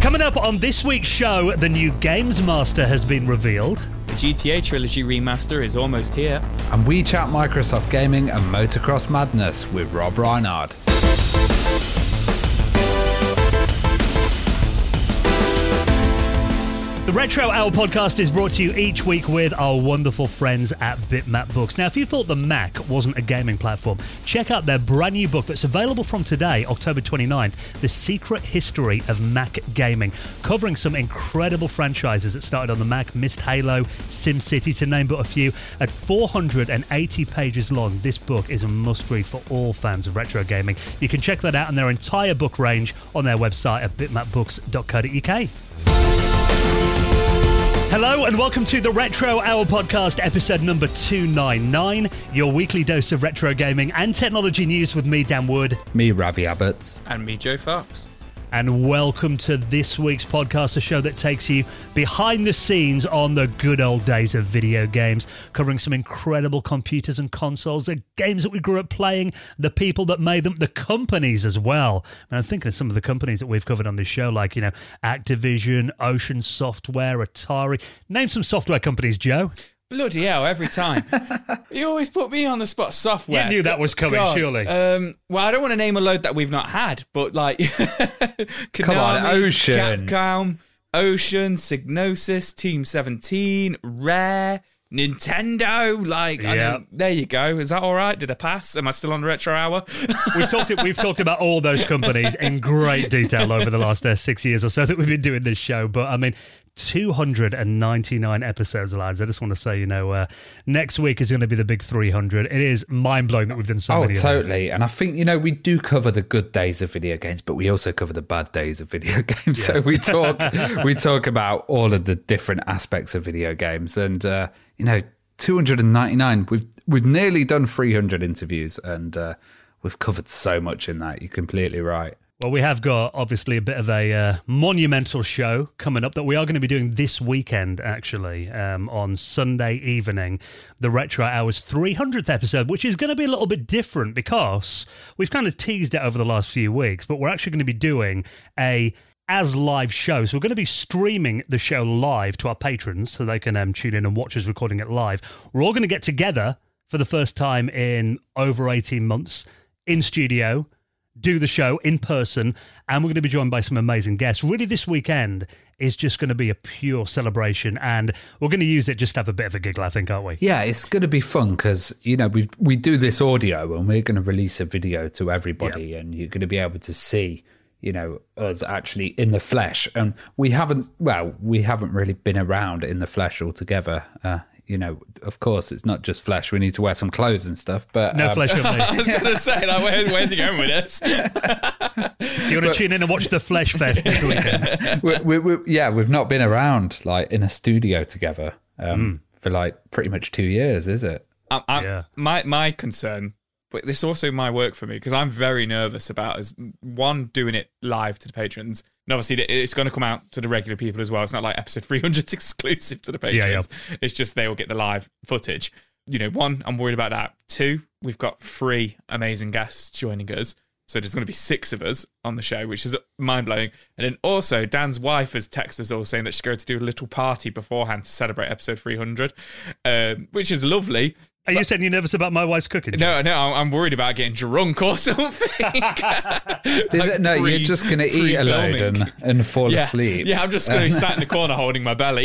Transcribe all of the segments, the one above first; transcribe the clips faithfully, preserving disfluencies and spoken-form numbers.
Coming up on this week's show, the new Games Master has been revealed. The G T A Trilogy remaster is almost here. And we chat Microsoft Gaming and Motocross Madness with Rob Reinhard. The Retro Hour podcast is brought to you each week with our wonderful friends at Bitmap Books. Now, if you thought the Mac wasn't a gaming platform, check out their brand new book that's available from today, October twenty-ninth, The Secret History of Mac Gaming, covering some incredible franchises that started on the Mac, Mist Halo, SimCity, to name but a few. At four hundred eighty pages long, this book is a must-read for all fans of retro gaming. You can check that out and their entire book range on their website at bitmap books dot co dot uk. Hello and welcome to the Retro Hour podcast, episode number two ninety-nine, your weekly dose of retro gaming and technology news with me, Dan Wood. Me, Ravi Abbott. And me, Joe Fox. And welcome to this week's podcast, a show that takes you behind the scenes on the good old days of video games, covering some incredible computers and consoles, the games that we grew up playing, the people that made them, the companies as well. And I'm thinking of some of the companies that we've covered on this show, like, you know, Activision, Ocean Software, Atari. Name some software companies, Joe. Bloody hell, every time. You always put me on the spot. Software. You knew that was coming, God. surely. Um, well, I don't want to name a load that we've not had, but like... Konami, Come on, Ocean. Capcom, Ocean, Psygnosis, Team seventeen, Rare, Nintendo. Like, I Yeah. mean, there you go. Is that all right? Did I pass? Am I still on the Retro Hour? We've talked we've talked about all those companies in great detail over the last uh, six years or so that we've been doing this show. But I mean, two hundred ninety-nine episodes, lads. I just want to say, you know, uh, next week is going to be the big three hundred. It is mind blowing that we've done so Oh, many. totally. And I think, you know, we do cover the good days of video games, but we also cover the bad days of video games. Yeah. So we talk we talk about all of the different aspects of video games, and uh, you know. two hundred ninety-nine. We've we've nearly done three hundred interviews, and uh, we've covered so much in that. You're completely right. Well, we have got obviously a bit of a uh, monumental show coming up that we are going to be doing this weekend, actually, um, on Sunday evening, the Retro Hour's three hundredth episode, which is going to be a little bit different because we've kind of teased it over the last few weeks, but we're actually going to be doing a as live show. So we're going to be streaming the show live to our patrons so they can um, tune in and watch us recording it live. We're all going to get together for the first time in over eighteen months in studio, do the show in person, and we're going to be joined by some amazing guests. Really, this weekend is just going to be a pure celebration, and we're going to use it just to have a bit of a giggle, I think, aren't we? Yeah, it's going to be fun because, you know, we we do this audio and we're going to release a video to everybody, yeah. And you're going to be able to see, you know, us actually in the flesh. And we haven't, well, we haven't really been around in the flesh altogether. Uh, you know, of course, it's not just flesh. We need to wear some clothes and stuff. But no um, flesh on me. I was going to say, like, where, where's he going with this? You want to tune in and watch the Flesh Fest this weekend? we, we, we, yeah, we've not been around, like, in a studio together um, mm. for, like, pretty much two years, is it? I'm, I'm, yeah. My, my concern... But this also might work for me because I'm very nervous about as one doing it live to the patrons, and obviously it's going to come out to the regular people as well. It's not like episode three hundred is exclusive to the patrons. Yeah, yeah. It's just they will get the live footage. You know, one, I'm worried about that. Two, we've got three amazing guests joining us, so there's going to be six of us on the show, which is mind blowing. And then also, Dan's wife has texted us all saying that she's going to do a little party beforehand to celebrate episode three hundred, um, which is lovely. Are you saying you're nervous about my wife's cooking? No, no, I'm worried about getting drunk or something. like it, no, pre, you're just going to eat a load and, and fall yeah, asleep. Yeah, I'm just going to be sat in the corner holding my belly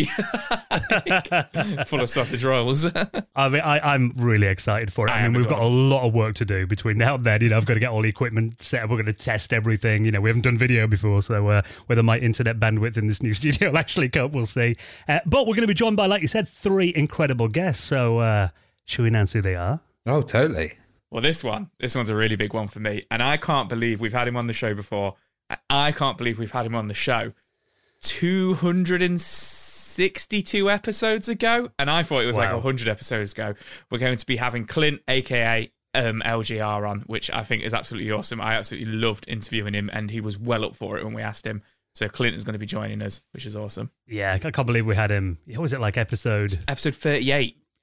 full of sausage rolls. I mean, I, I'm really excited for it. I, I mean, we've well. got a lot of work to do between now and then. You know, I've got to get all the equipment set up. We're going to test everything. You know, we haven't done video before, so uh, whether my internet bandwidth in this new studio will actually cope, we'll see. Uh, but we're going to be joined by, like you said, three incredible guests. So, uh, should we announce who they are? Oh, totally. Well, this one, this one's a really big one for me. And I can't believe we've had him on the show before. I can't believe we've had him on the show two hundred sixty-two episodes ago. And I thought it was wow. like one hundred episodes ago. We're going to be having Clint, a k a. Um, L G R on, which I think is absolutely awesome. I absolutely loved interviewing him, and he was well up for it when we asked him. So Clint is going to be joining us, which is awesome. Yeah, I can't believe we had him. What was it, like episode... Episode thirty-eight.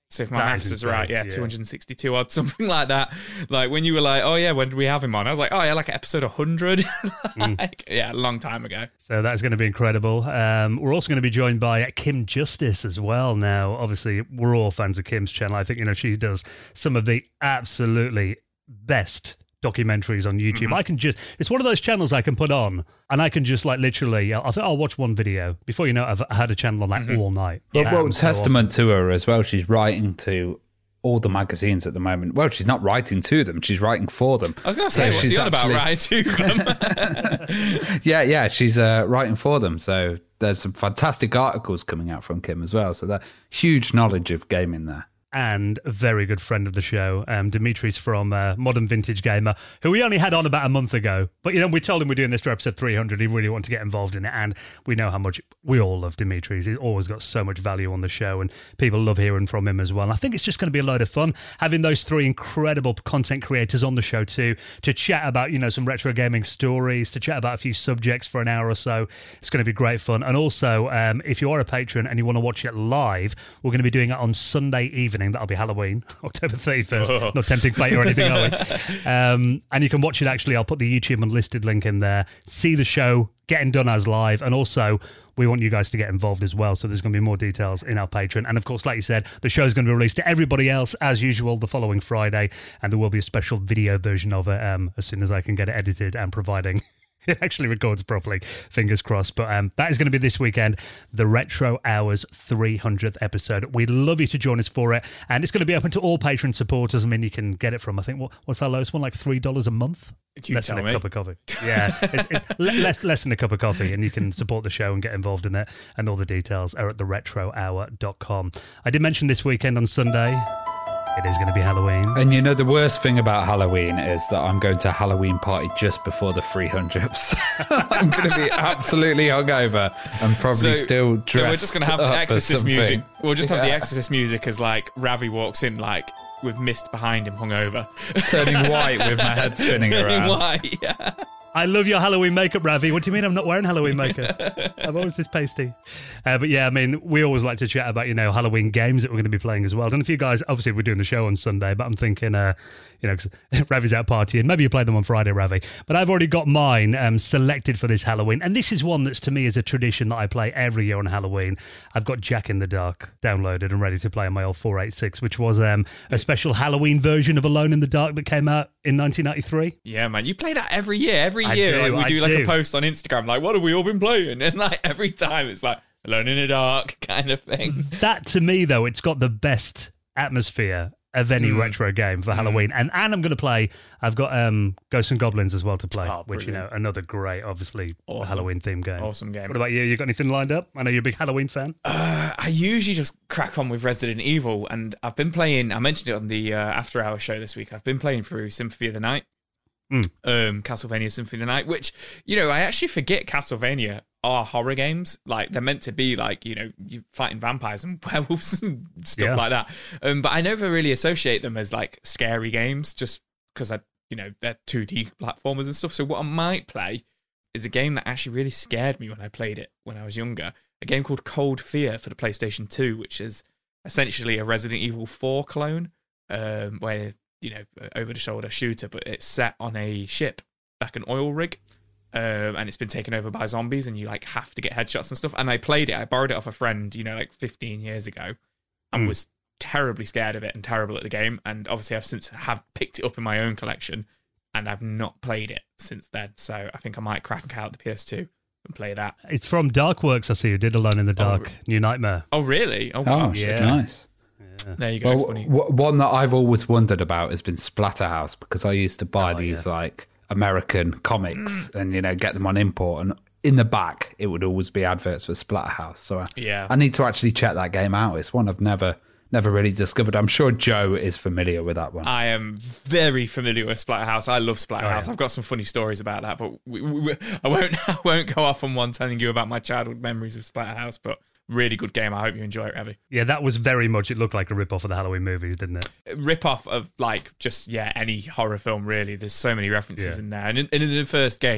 So if my That maths is is insane, right, yeah, yeah. two hundred sixty-two odd, something like that. Like when you were like, oh yeah, when did we have him on? I was like, oh yeah, like episode one hundred. like, yeah, a long time ago. So that's going to be incredible. Um, we're also going to be joined by Kim Justice as well. Now, obviously, we're all fans of Kim's channel. I think, you know, she does some of the absolutely best documentaries on YouTube. Mm-hmm. I can just, it's one of those channels I can put on and I can just like literally, I think I'll watch one video. Before you know it, I've had a channel on that mm-hmm. all night. Well, Yeah, well so testament awesome. to her as well. She's writing to all the magazines at the moment. Well, she's not writing to them. She's writing for them. I was going to say, So what's she's he on about actually- writing to them? Yeah, yeah, she's uh, writing for them. So there's some fantastic articles coming out from Kim as well. So that huge knowledge of gaming there. And a very good friend of the show, um, Dimitri's from uh, Modern Vintage Gamer, who we only had on about a month ago. But, you know, we told him we're doing this for episode three hundred. He really wanted to get involved in it. And we know how much we all love Dimitri's. He's always got so much value on the show and people love hearing from him as well. And I think it's just going to be a load of fun having those three incredible content creators on the show too, to chat about, you know, some retro gaming stories, to chat about a few subjects for an hour or so. It's going to be great fun. And also, um, if you are a patron and you want to watch it live, we're going to be doing it on Sunday evening. That'll be Halloween, October thirty-first. Oh. Not tempting fate or anything, are we? Um, and you can watch it, actually. I'll put the YouTube unlisted link in there. See the show getting done as live. And also, we want you guys to get involved as well. So there's going to be more details in our Patreon. And of course, like you said, the show is going to be released to everybody else as usual the following Friday. And there will be a special video version of it um, as soon as I can get it edited and providing it actually records properly, fingers crossed. But um, that is going to be this weekend, the Retro Hours three hundredth episode. We'd love you to join us for it. And it's going to be open to all Patreon supporters. I mean, you can get it from, I think, what, what's our lowest one? Like three dollars a month? You less than a me. cup of coffee. Yeah, it's, it's le- less, less than a cup of coffee. And you can support the show and get involved in it. And all the details are at the retro hour dot com. I did mention this weekend on Sunday, it is going to be Halloween. And you know, the worst thing about Halloween is that I'm going to a Halloween party just before the three hundredth. I'm going to be absolutely hungover and probably So- still dressed So we're just going to have up as Exorcist something. music. We'll just have the Yeah. Exorcist music as like Ravi walks in like with mist behind him hungover. Turning white with my head spinning Turning around. white, yeah. I love your Halloween makeup, Ravi. What do you mean I'm not wearing Halloween makeup? I'm always this pasty. Uh, but yeah, I mean, we always like to chat about, you know, Halloween games that we're going to be playing as well. I don't know if you guys, obviously we're doing the show on Sunday, but I'm thinking, uh, you know, 'cause Ravi's out partying. Maybe you play them on Friday, Ravi. But I've already got mine um, selected for this Halloween. And this is one that's to me is a tradition that I play every year on Halloween. I've got Jack in the Dark downloaded and ready to play on my old four eighty-six, which was um, a special Halloween version of Alone in the Dark that came out in nineteen ninety-three. Yeah, man. You play that every year. Every I year do, like, we I do like do. a post on Instagram like, what have we all been playing? And like every time it's like Alone in the Dark kind of thing. That to me though, it's got the best atmosphere of any Mm. retro game for Halloween. And and I'm going to play, I've got um, Ghosts and Goblins as well to play, Oh, which, you know, brilliant. another great, obviously, Awesome. Halloween themed game. Awesome game. What about you? You got anything lined up? I know you're a big Halloween fan. Uh, I usually just crack on with Resident Evil, and I've been playing. I mentioned it on the uh, After Hours show this week. I've been playing through Symphony of the Night, Mm. um, Castlevania Symphony of the Night. Which, you know, I actually forget Castlevania are horror games. Like they're meant to be like, you know, you fighting vampires and werewolves and stuff Yeah. like that. Um, but I never really associate them as like scary games, just because I, you know, they're two D platformers and stuff. So what I might play is a game that actually really scared me when I played it when I was younger. A game called Cold Fear for the PlayStation two, which is essentially a Resident Evil four clone, um, where, you know, over-the-shoulder shooter, but it's set on a ship, like an oil rig, um, and it's been taken over by zombies, and you, like, have to get headshots and stuff. And I played it. I borrowed it off a friend, you know, like fifteen years ago, and Mm. was terribly scared of it and terrible at the game. And obviously I've since have picked it up in my own collection, and I've not played it since then. So I think I might crack out the P S two and play that. It's from Darkworks, I see you did Alone in the Dark, Oh. New Nightmare. Oh, really? Oh, Oh, wow. shit, yeah. nice. There you go. Well, Funny. w- one that I've always wondered about has been Splatterhouse, because I used to buy Oh, these yeah. like American comics and, you know, get them on import, and in the back it would always be adverts for Splatterhouse. So I, Yeah. I need to actually check that game out. It's one I've never never really discovered. I'm sure Joe is familiar with that one. I am very familiar with Splatterhouse. I love Splatterhouse. Oh, yeah. I've got some funny stories about that, but we, we, we- I won't I won't go off on one telling you about my childhood memories of Splatterhouse, but really good game. I hope you enjoy it, Ravi. Yeah, that was very much, it looked like a rip-off of the Halloween movies, didn't it? Rip off of like just yeah any horror film really. There's so many references Yeah. in there, and in, and in the first game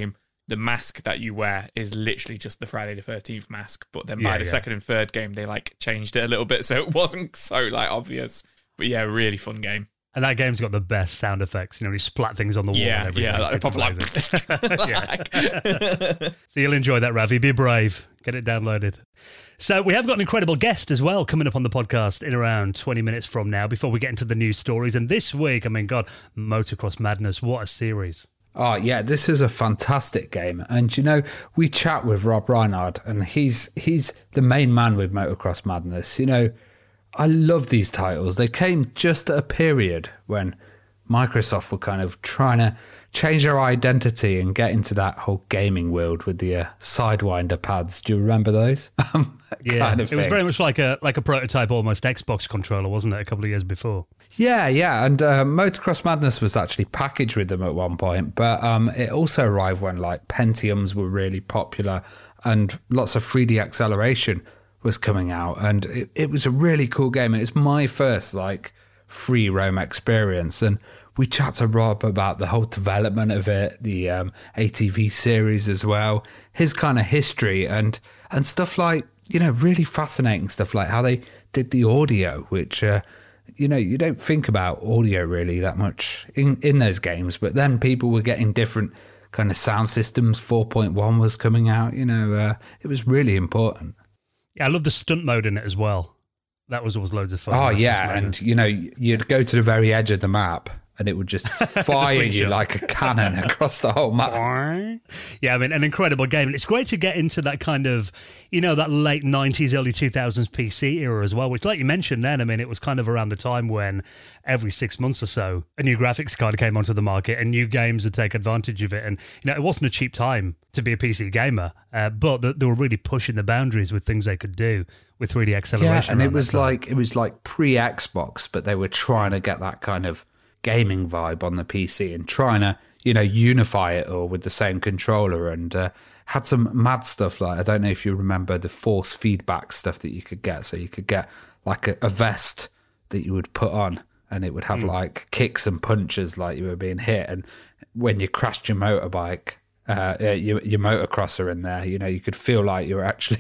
the mask that you wear is literally just the Friday the thirteenth mask. But then by Yeah, the yeah. second and third game, they like changed it a little bit, so it wasn't so like obvious. But yeah, really fun game. And that game's got the best sound effects. You know, you splat things on the wall. Yeah, and yeah, everything. like, It's proper like, amazing. like So you'll enjoy that, Ravi. Be brave. Get it downloaded. So we have got an incredible guest as well coming up on the podcast in around twenty minutes from now before we get into the news stories. And this week, I mean, God, Motocross Madness, what a series. Oh, yeah, this is a fantastic game. And, you know, we chat with Rob Reinhard, and he's he's the main man with Motocross Madness. You know, I love these titles. They came just at a period when Microsoft were kind of trying to change their identity and get into that whole gaming world with the uh, Sidewinder pads. Do you remember those? Um, Yeah, kind of it was thing. very much like a like a prototype, almost Xbox controller, wasn't it, a couple of years before? Yeah, yeah, and uh, Motocross Madness was actually packaged with them at one point, but um, it also arrived when like Pentiums were really popular and lots of three D acceleration was coming out, and it, it was a really cool game. It was my first like free roam experience, and we chat to Rob about the whole development of it, the um, A T V series as well, his kind of history, and and stuff like, you know, really fascinating stuff like how they did the audio, which, uh, you know, you don't think about audio really that much in, in those games. But then people were getting different kind of sound systems. four point one was coming out, you know, uh, it was really important. Yeah, I love the stunt mode in it as well. That was always loads of fun. Oh, yeah. And, you know, you'd go to the very edge of the map and it would just fire you slingshot. like a cannon across the whole map. Yeah, I mean, an incredible game. And it's great to get into that kind of, you know, that late nineties, early two thousands P C era as well, which, like you mentioned then, I mean, it was kind of around the time when every six months or so, a new graphics card came onto the market and new games would take advantage of it. And, you know, it wasn't a cheap time to be a P C gamer, uh, but they, they were really pushing the boundaries with things they could do with three D acceleration. Yeah, and around it was that time. like, it was like pre-Xbox, but they were trying to get that kind of gaming vibe on the P C and trying to, you know, unify it all with the same controller, and uh, had some mad stuff like, I don't know if you remember the force feedback stuff that you could get. So you could get like a, a vest that you would put on and it would have mm. like kicks and punches like you were being hit. And when you crashed your motorbike, uh, your, your motocrosser in there, you know, you could feel like you were actually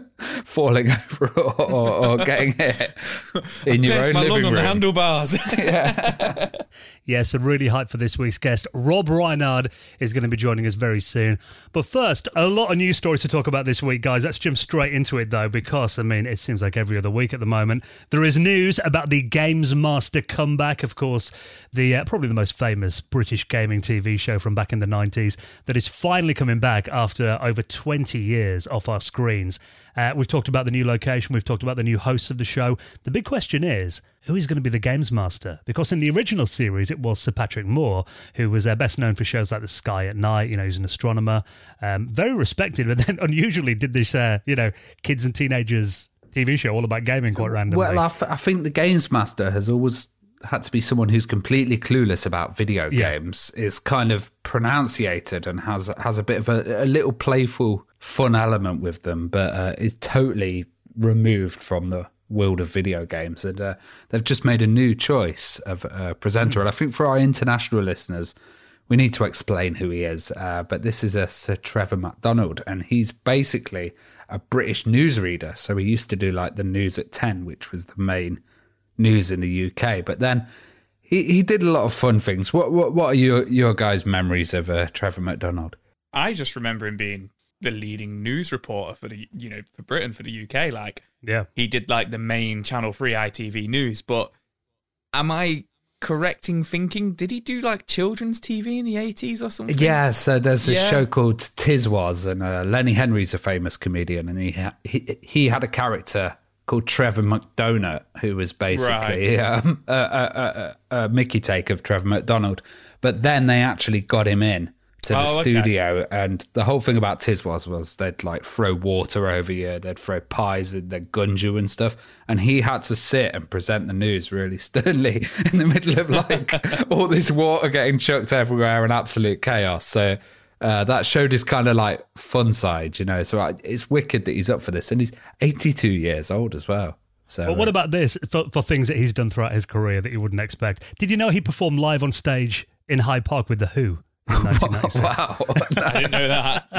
falling over or, or, or getting hit in your own my living lung on room. the handlebars. Yeah, yeah, so really hyped for this week's guest. Rob Reinhard is going to be joining us very soon. But first, a lot of news stories to talk about this week, guys. Let's jump straight into it, though, because, I mean, it seems like every other week at the moment. There is news about the Games Master comeback, of course, the uh, probably the most famous British gaming T V show from back in the nineties that is finally coming back after over twenty years off our screens. Uh, we've talked about the new location. We've talked about the new hosts of the show. The big question is, who is going to be the Games Master? Because in the original series, it was Sir Patrick Moore, who was uh, best known for shows like The Sky at Night. You know, he's an astronomer, um, very respected, but then unusually did this, uh, you know, kids and teenagers T V show all about gaming quite randomly. Well, I, f- I think the Games Master has always had to be someone who's completely clueless about video Yeah. games, is kind of pronunciated and has has a bit of a, a little playful, fun element with them, but uh, is totally removed from the world of video games. And uh, they've just made a new choice of a presenter. Mm. And I think for our international listeners, we need to explain who he is. Uh, but this is a Sir Trevor McDonald, and he's basically a British newsreader. So he used to do like the news at ten, which was the main news in the U K. But then he, he did a lot of fun things. What what, what are your, your guys' memories of uh, Trevor McDonald? I just remember him being the leading news reporter for the, you know, for Britain, for the U K. Like, yeah, he did like the main Channel three I T V news. But am I correct in thinking, did he do like children's T V in the eighties or something? Yeah, so there's this Yeah. show called Tiswas, and uh, Lenny Henry's a famous comedian, and he ha- he he had a character called Trevor McDonald, who was basically um, a, a, a, a Mickey take of Trevor McDonald. But then they actually got him in to the Oh, okay. studio, and the whole thing about Tiswas was they'd like throw water over you, they'd throw pies, and they'd gun you and stuff, and he had to sit and present the news really sternly in the middle of like all this water getting chucked everywhere and absolute chaos. So uh, that showed his kind of like fun side, you know. So I, it's wicked that he's up for this, and he's eighty-two years old as well. So, But what uh, about this for, for things that he's done throughout his career that you wouldn't expect? Did you know he performed live on stage in Hyde Park with The Who? in nineteen ninety-six. Wow. I didn't know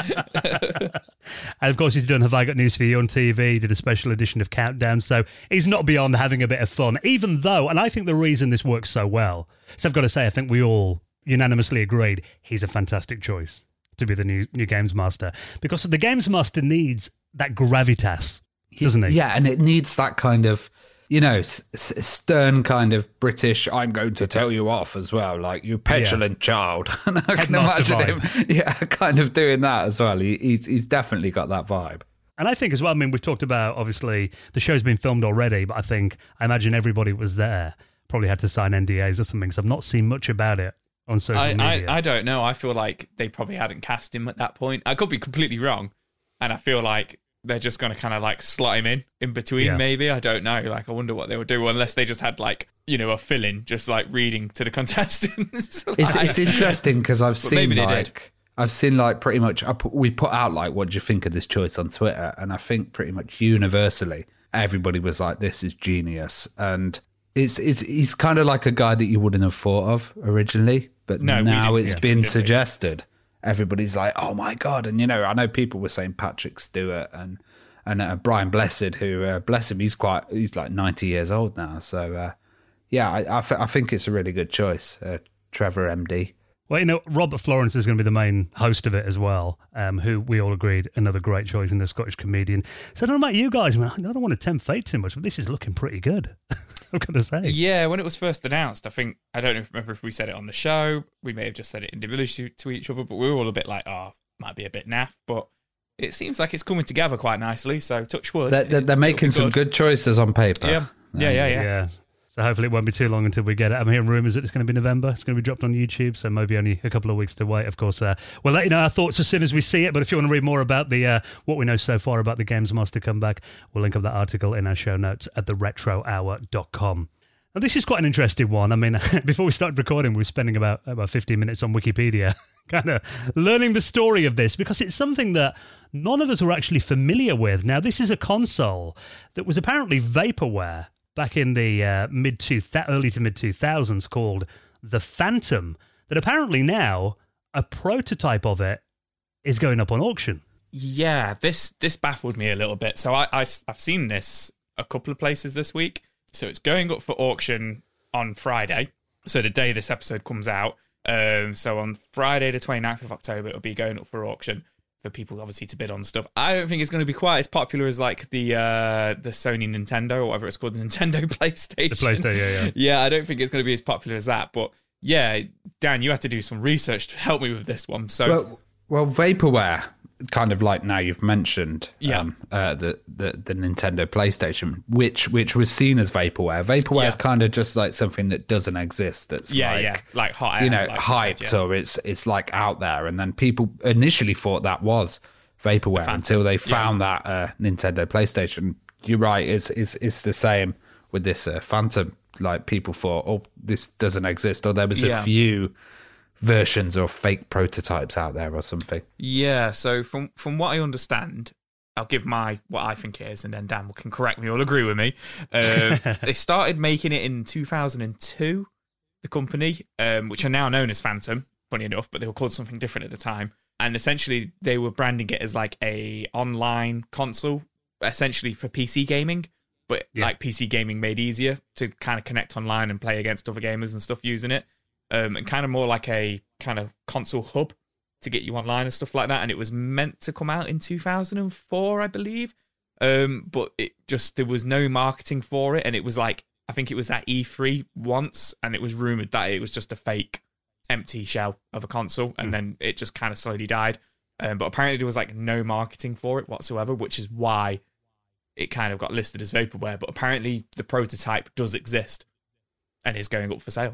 that. And of course, he's done Have I Got News For You on T V, did a special edition of Countdown, so he's not beyond having a bit of fun, even though, and I think the reason this works so well, so I've got to say, I think we all unanimously agreed he's a fantastic choice to be the new new Games Master, because the Games Master needs that gravitas, doesn't he? Yeah, and it needs that kind of, you know, s- s- stern kind of British, I'm going to tell you off as well, like, you petulant yeah. child. And I can Headmaster imagine vibe. him, yeah, kind of doing that as well. He, he's, he's definitely got that vibe. And I think as well, I mean, we've talked about, obviously, the show's been filmed already, but I think, I imagine everybody was there, probably had to sign N D As or something, so I've not seen much about it on social I, media. I, I don't know. I feel like they probably hadn't cast him at that point. I could be completely wrong. And I feel like they're just going to kind of like slot him in in between, Yeah. maybe. I don't know. Like, I wonder what they would do, unless they just had like, you know, a fill-in, just like reading to the contestants. Like, It's, it's interesting because I've But seen maybe they did. like I've seen like pretty much I put, we put out like what do you think of this choice on Twitter, and I think pretty much universally everybody was like, this is genius. And it's it's he's kind of like a guy that you wouldn't have thought of originally, but No, we now didn't, it's yeah, been we didn't. suggested. Everybody's like, oh my god. And you know, I know people were saying Patrick Stewart and and uh, Brian Blessed, who uh, bless him, he's quite he's like ninety years old now. So uh, yeah, I, I, th- I think it's a really good choice, uh, Trevor M D. Well, you know, Robert Florence is going to be the main host of it as well, um, who we all agreed another great choice in the Scottish comedian. So I don't know about you guys, man. I don't want to tempt fate too much, but this is looking pretty good. I've got to say. Yeah, when it was first announced, I think, I don't remember if we said it on the show. We may have just said it individually to, to each other, but we were all a bit like, oh, might be a bit naff, but it seems like it's coming together quite nicely, so touch wood. They're, they're, they're It'll making be some good choices on paper. Yeah, yeah, yeah, yeah. Yeah. So hopefully it won't be too long until we get it. I'm hearing rumours that it's going to be November. It's going to be dropped on YouTube, so maybe only a couple of weeks to wait. Of course, uh, we'll let you know our thoughts as soon as we see it. But if you want to read more about the uh, what we know so far about the Games Master comeback, we'll link up that article in our show notes at the retro hour dot com. Now, this is quite an interesting one. I mean, before we started recording, we were spending about about fifteen minutes on Wikipedia, kind of learning the story of this, because it's something that none of us were actually familiar with. Now, this is a console that was apparently vaporware back in the uh, mid two th- early to mid two thousands, called the Phantom, that apparently now a prototype of it is going up on auction. Yeah, this this baffled me a little bit. So I, I have seen this a couple of places this week. So it's going up for auction on Friday. So the day this episode comes out. Um, so on Friday the twenty-ninth of October, it'll be going up for auction for people obviously to bid on stuff. I don't think it's going to be quite as popular as like the uh, the Sony Nintendo, or whatever it's called, the Nintendo PlayStation. The PlayStation, yeah, yeah. Yeah, I don't think it's going to be as popular as that. But yeah, Dan, you had to do some research to help me with this one. So Well, well, vaporware, kind of like now you've mentioned, Yeah. um, uh, the, the the Nintendo PlayStation, which which was seen as vaporware. Vaporware is Yeah. kind of just like something that doesn't exist. That's yeah, like, yeah, like hot air, you know, like hyped, said, yeah. or it's it's like out there. And then people initially thought that was vaporware until they found that uh, Nintendo PlayStation. You're right. It's it's it's the same with this uh, Phantom. Like people thought, oh, this doesn't exist, or there was Yeah. a few versions or fake prototypes out there or something. Yeah, so from from what I understand, I'll give my what I think it is, and then Dan can correct me or agree with me. Um, they started making it in two thousand two, the company, um, which are now known as Phantom, funny enough, but they were called something different at the time. And essentially, they were branding it as like a online console, essentially for P C gaming, but Yeah. like P C gaming made easier to kind of connect online and play against other gamers and stuff using it. Um, and kind of more like a kind of console hub to get you online and stuff like that. And it was meant to come out in two thousand four, I believe. Um, but it just, there was no marketing for it. And it was like, I think it was at E three once, and it was rumored that it was just a fake empty shell of a console. And Mm. then it just kind of slowly died. Um, but apparently there was like no marketing for it whatsoever, which is why it kind of got listed as vaporware. But apparently the prototype does exist and is going up for sale.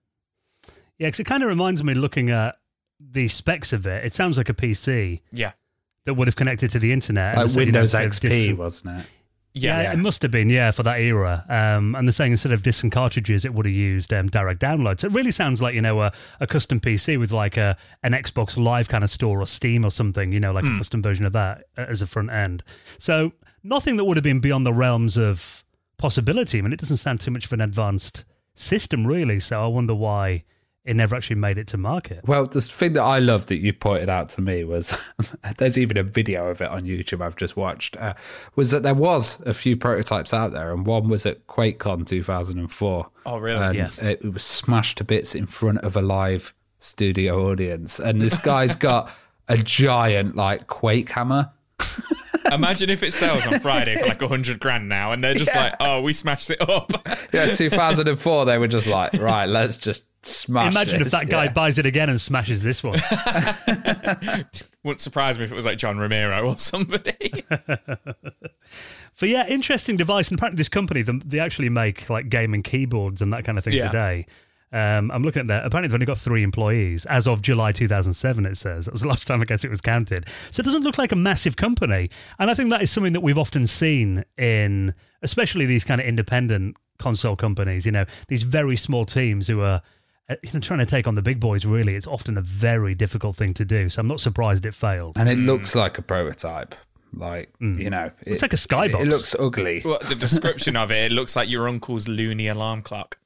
Yeah, because it kind of reminds me, looking at the specs of it, it sounds like a P C Yeah. that would have connected to the internet. and Like so, you know, Windows instead of X P, distant- wasn't it? Yeah, Yeah. it must have been, yeah, for that era. Um, and they're saying instead of disc and cartridges, it would have used um, direct download. So it really sounds like, you know, a, a custom P C with like a an Xbox Live kind of store or Steam or something, you know, like a custom version of that as a front end. So nothing that would have been beyond the realms of possibility. I mean, it doesn't sound too much of an advanced system, really. So I wonder why it never actually made it to market. Well, the thing that I loved that you pointed out to me was, there's even a video of it on YouTube I've just watched, uh, was that there was a few prototypes out there, and one was at QuakeCon two thousand four. Oh, really? And Yeah. it was smashed to bits in front of a live studio audience. And this guy's got a giant, like, Quake hammer. Imagine if it sells on Friday for like a hundred grand now, and they're just Yeah. like, "Oh, we smashed it up." Yeah, two thousand four, they were just like, right, let's just smash Imagine this. if that guy Yeah. buys it again and smashes this one. Wouldn't surprise me if it was like John Romero or somebody. But yeah, interesting device. And apparently this company, them- they actually make like gaming keyboards and that kind of thing Yeah. today. Um, I'm looking at that. Apparently they've only got three employees as of July two thousand seven, it says. That was the last time I guess it was counted. So it doesn't look like a massive company. And I think that is something that we've often seen in, especially these kind of independent console companies, you know, these very small teams who are uh, you know, trying to take on the big boys, really. It's often a very difficult thing to do. So I'm not surprised it failed. And it looks like a prototype. Like, you know. It's it- like a skybox. It looks ugly. Well, the description of it, it looks like your uncle's loony alarm clock.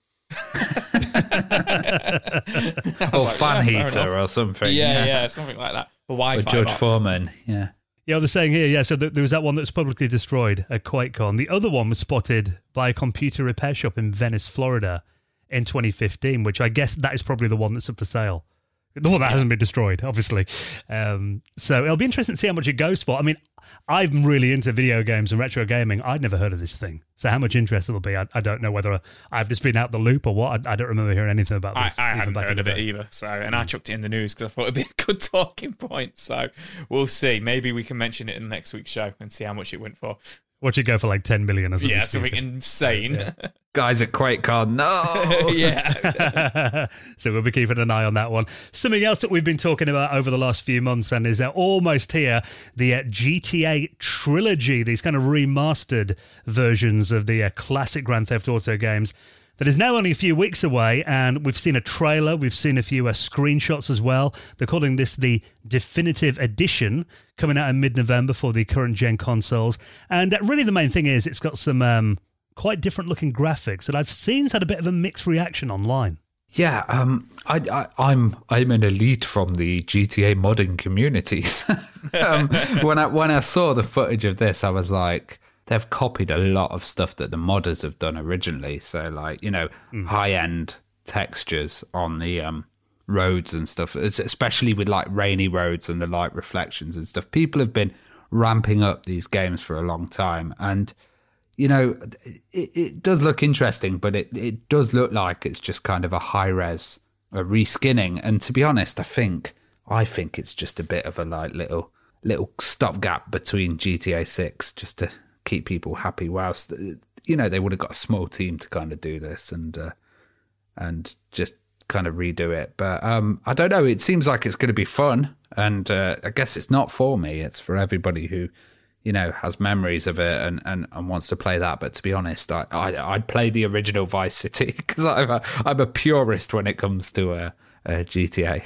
Or like, fan yeah, fair heater enough. or something. Yeah, yeah, something like that. A Or Wi-Fi George box. Foreman. Yeah. Yeah, they're saying here, yeah, so th- there was that one that was publicly destroyed at QuakeCon. The other one was spotted by a computer repair shop in Venice, Florida in twenty fifteen, which I guess that is probably the one that's up for sale. The one that hasn't been destroyed, obviously. Um, so it'll be interesting to see how much it goes for. I mean, I'm really into video games and retro gaming. I'd never heard of this thing. So how much interest it'll be, I, I don't know whether I've just been out the loop or what. I, I don't remember hearing anything about I, this. I even hadn't back in heard the of it day. either. So, and I chucked it in the news because I thought it'd be a good talking point. So we'll see. Maybe we can mention it in next week's show and see how much it went for. Watch it go for like ten million or something. Yeah, something insane. Yeah. Guys at QuakeCon, no. Yeah. So we'll be keeping an eye on that one. Something else that we've been talking about over the last few months and is uh, almost here, the uh, G T A trilogy, these kind of remastered versions of the uh, classic Grand Theft Auto games. That is now only a few weeks away, and we've seen a trailer, we've seen a few uh, screenshots as well. They're calling this the Definitive Edition, coming out in mid-November for the current-gen consoles. And uh, really the main thing is it's got some um, quite different-looking graphics that I've seen has had a bit of a mixed reaction online. Yeah, um, I, I, I'm I'm an elite from the G T A modding communities. um, when I when I saw the footage of this, I was like, they've copied a lot of stuff that the modders have done originally. So, like, you know, mm. high end textures on the um, roads and stuff, it's especially with like rainy roads and the light reflections and stuff. People have been ramping up these games for a long time, and you know, it, it does look interesting, but it, it does look like it's just kind of a high res, a reskinning. And to be honest, I think I think it's just a bit of a like little little stopgap between G T A six, just to keep people happy. Whilst, you know, they would have got a small team to kind of do this and uh, and just kind of redo it. But um, I don't know. It seems like it's going to be fun, and uh, I guess it's not for me. It's for everybody who, you know, has memories of it and, and, and wants to play that. But to be honest, I, I, I'd play the original Vice City because I'm a, I'm a purist when it comes to uh, uh, G T A.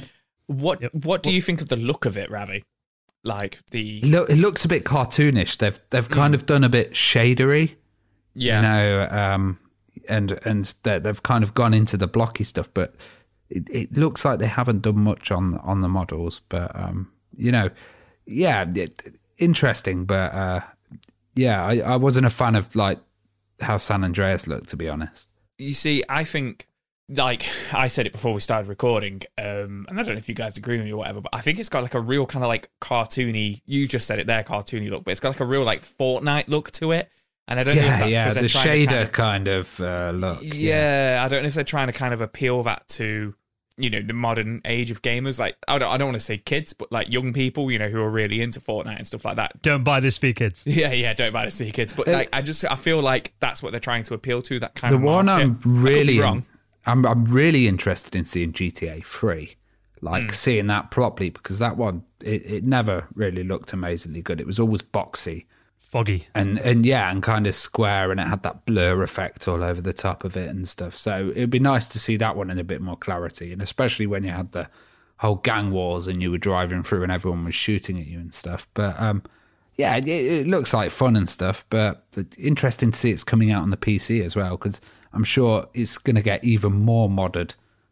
What Yep. What do you think of the look of it, Ravi? Like the Look, it looks a bit cartoonish. They've they've kind of done a bit shadery, yeah, you know, um, and and they- they've kind of gone into the blocky stuff. But it, it looks like they haven't done much on on the models. But um, you know, yeah. It, interesting, but uh, yeah, I, I wasn't a fan of like how San Andreas looked, to be honest. You see, I think, like I said it before we started recording, um, and I don't know if you guys agree with me or whatever, but I think it's got like a real kind of like cartoony, you just said it there, cartoony look, but it's got like a real like Fortnite look to it. And I don't know if Yeah, that's yeah, because the they're trying shader to kind kind of, uh, look. of, yeah, I don't know if they're trying to kind of appeal that to, you know, the modern age of gamers. Like, I don't, I don't want to say kids, but like young people, you know, who are really into Fortnite and stuff like that. Don't buy this for your kids. Yeah, yeah, don't buy this to your kids. But like, I just, I feel like that's what they're trying to appeal to. That kind The of one market. I'm I could be really, wrong. I'm I'm really interested in seeing G T A three, like Mm. seeing that properly, because that one it, it never really looked amazingly good. It was always boxy Foggy. and and yeah, and kind of square, and it had that blur effect all over the top of it and stuff. So it'd be nice to see that one in a bit more clarity, and especially when you had the whole gang wars and you were driving through and everyone was shooting at you and stuff. But um, yeah, it, it looks like fun and stuff. But it's interesting to see it's coming out on the P C as well, because I'm sure it's going to get even more modded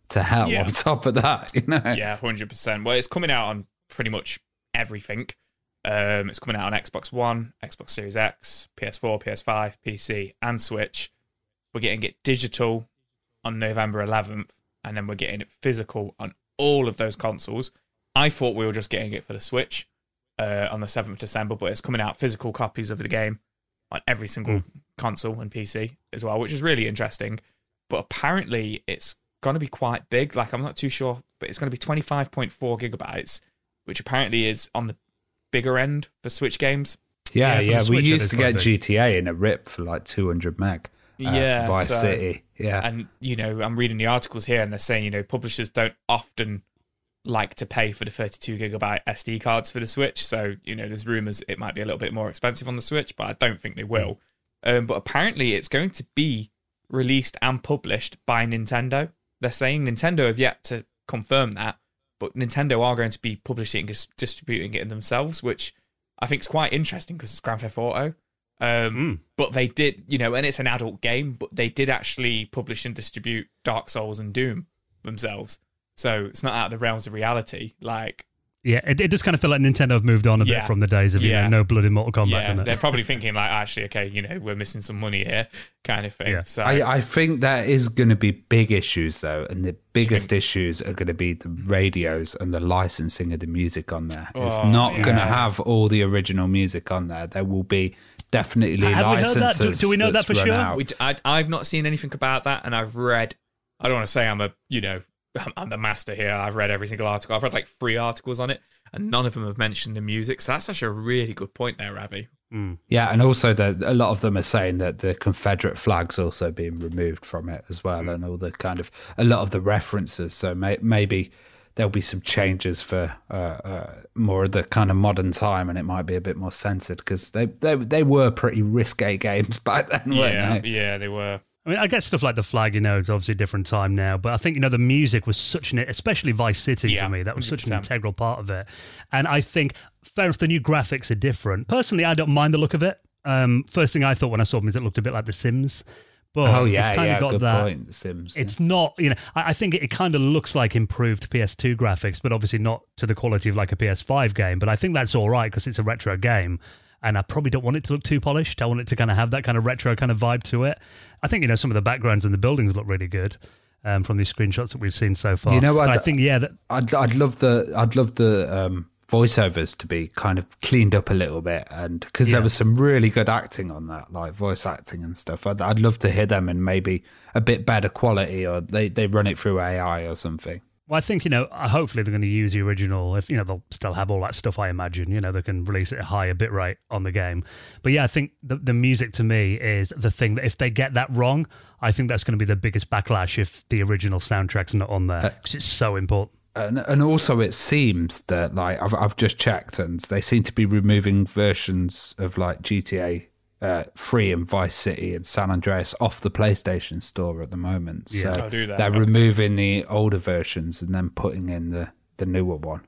to hell Yeah. on top of that, you know? Yeah, one hundred percent. Well, it's coming out on pretty much everything. Um, it's coming out on Xbox One, Xbox Series X, P S four, P S five, P C, and Switch. We're getting it digital on November eleventh, and then we're getting it physical on all of those consoles. I thought we were just getting it for the Switch uh, on the seventh of December, but it's coming out physical copies of the game on every single mm. console and P C as well, which is really interesting. But apparently it's going to be quite big. Like, I'm not too sure, but it's going to be twenty-five point four gigabytes, which apparently is on the bigger end for Switch games. Yeah, yeah. yeah. Switch, we used to get big. G T A in a rip for like two hundred meg. Uh, yeah, Vice so, City. Yeah, and you know, I'm reading the articles here, and they're saying, you know, publishers don't often like to pay for the thirty-two gigabyte S D cards for the Switch. So, you know, there's rumors it might be a little bit more expensive on the Switch, but I don't think they will. Um, but apparently, it's going to be released and published by Nintendo. They're saying Nintendo have yet to confirm that, but Nintendo are going to be publishing and dis- distributing it themselves, which I think is quite interesting because it's Grand Theft Auto. Um, mm. But they did, you know, and it's an adult game, but they did actually publish and distribute Dark Souls and Doom themselves. So it's not out of the realms of reality. Like, yeah, it, it does kind of feel like Nintendo have moved on a yeah, bit from the days of, yeah. you know, no blood in Mortal Kombat. Yeah, isn't it? They're probably thinking like, actually, okay, you know, we're missing some money here, kind of thing. Yeah. So I, I think there is going to be big issues though, and the biggest issues are going to be the radios and the licensing of the music on there. Oh, it's not yeah. going to have all the original music on there. There will be definitely have licenses. We heard that? Do, do we know that for sure? We, I, I've not seen anything about that, and I've read. I don't want to say I'm a, you know, I'm, I'm the master here. I've read every single article. I've read like three articles on it, and none of them have mentioned the music. So that's actually a really good point there, Ravi. Mm. Yeah, and also the, a lot of them are saying that the Confederate flag's also being removed from it as well, mm. and all the kind of a lot of the references. So may, maybe there'll be some changes for uh, uh, more of the kind of modern time, and it might be a bit more censored because they, they they were pretty risque games back then, yeah, weren't they? Yeah, they were. I mean, I get stuff like the flag, you know, it's obviously a different time now, but I think, you know, the music was such an, especially Vice City yeah, for me, that was one hundred percent. Such an integral part of it. And I think, fair enough, the new graphics are different. Personally, I don't mind the look of it. Um, first thing I thought when I saw them is it looked a bit like The Sims. But oh, yeah, it's kind yeah, of got good that, point, The Sims. It's yeah. not, you know, I, I think it, it kind of looks like improved P S two graphics, but obviously not to the quality of like a P S five game. But I think that's all right because it's a retro game. And I probably don't want it to look too polished. I want it to kind of have that kind of retro kind of vibe to it. I think, you know, some of the backgrounds and the buildings look really good um, from these screenshots that we've seen so far. You know what? I think, yeah. That, I'd, I'd love the, I'd love the um, voiceovers to be kind of cleaned up a little bit. And because yeah. there was some really good acting on that, like voice acting and stuff. I'd, I'd love to hear them in maybe a bit better quality, or they, they run it through A I or something. Well, I think, you know, hopefully they're going to use the original. If, you know, they'll still have all that stuff, I imagine. You know, they can release it at a higher bit rate on the game. But yeah, I think the, the music to me is the thing that if they get that wrong, I think that's going to be the biggest backlash if the original soundtrack's not on there, because uh, it's so important. And, and also it seems that, like, I've, I've just checked, and they seem to be removing versions of, like, G T A Uh, free in Vice City and San Andreas off the PlayStation Store at the moment. Yeah, so I'll do that. they're Okay. removing the older versions and then putting in the, the newer one,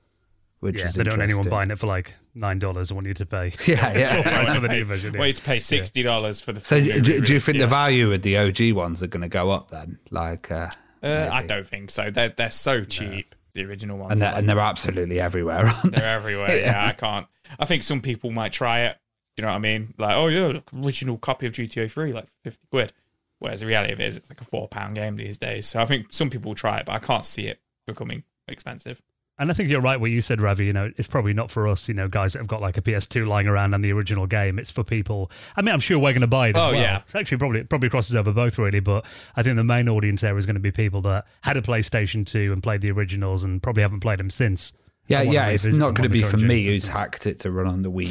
which Yeah, is they don't want anyone interesting. buying it for like nine dollars. I want you to pay. Yeah, yeah. full price for the new version. Yeah. Wait to pay sixty dollars for the. So full do, do you re-release, think yeah. the value of the O G ones are going to go up then? Like, uh, Uh, I don't think so. They're they're so cheap. The original ones, and they're, are like, and they're absolutely everywhere, aren't they? they're everywhere. Yeah. yeah, I can't. I think some people might try it. You know what I mean? Like, oh yeah, look, original copy of G T A three, like fifty quid. Whereas the reality of it is, it's like a four pound game these days. So I think some people will try it, but I can't see it becoming expensive. And I think you're right what you said, Ravi. You know, it's probably not for us, you know, guys that have got like a P S two lying around and the original game. It's for people. I mean, I'm sure we're going to buy it as Oh, well. yeah. It's actually probably probably crosses over both, really. But I think the main audience there is going to be people that had a PlayStation two and played the originals and probably haven't played them since. Yeah, I wanna yeah, it's revisit not them going to on the be for current me gen who's system. hacked it to run on the Wii